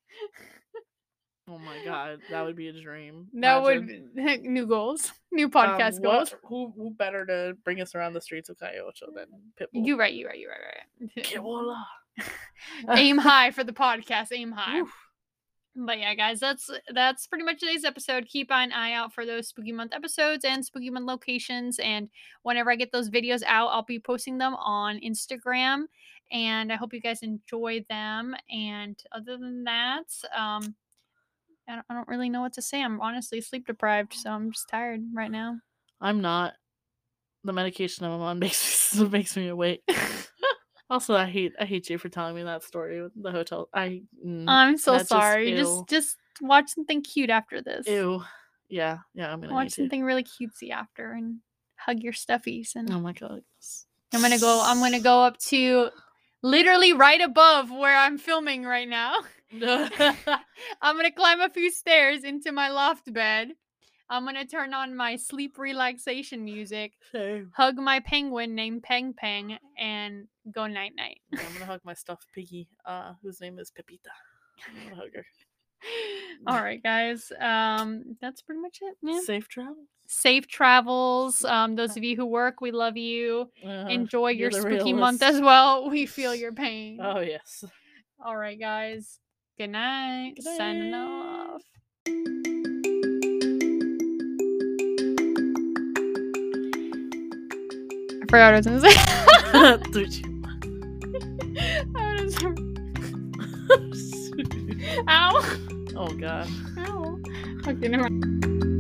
Oh my god, that would be a dream. That Imagine. would new goals, new Um, podcast what- goals. Who who better to bring us around the streets of Cayocho than Pitbull? You right, you right, you right, right. Que voila. Aim high for the podcast. Aim high. Oof. But yeah, guys, that's that's pretty much today's episode. Keep an eye out for those Spooky Month episodes and Spooky Month locations. And whenever I get those videos out, I'll be posting them on Instagram. And I hope you guys enjoy them. And other than that, um, I don't, I don't really know what to say. I'm honestly sleep deprived, so I'm just tired right now. I'm not. The medication I'm on makes makes me awake. Also, I hate I hate you for telling me that story with the hotel. I mm, I'm so that's just sorry. ew. Just just watch something cute after this. Ew. Yeah, yeah, I'm gonna Watch need to. something really cutesy after and hug your stuffies. And Oh my god. I'm gonna go. I'm gonna go up to literally right above where I'm filming right now. I'm gonna climb a few stairs into my loft bed. I'm gonna turn on my sleep relaxation music, Same. hug my penguin named Peng Peng, and go night night. I'm gonna hug my stuffed piggy, uh, whose name is Pepita. I'm gonna hug her. All right, guys. Um, that's pretty much it. Yeah. Safe travel. Safe travels. Um, those of you who work, we love you. Uh, Enjoy you're your the spooky month realest. as well. We feel your pain. Oh yes. All right, guys. Good night. Good Signing night. off. I forgot what I was gonna say. Dude, I was- Ow. oh god. Ow. Okay, never mind.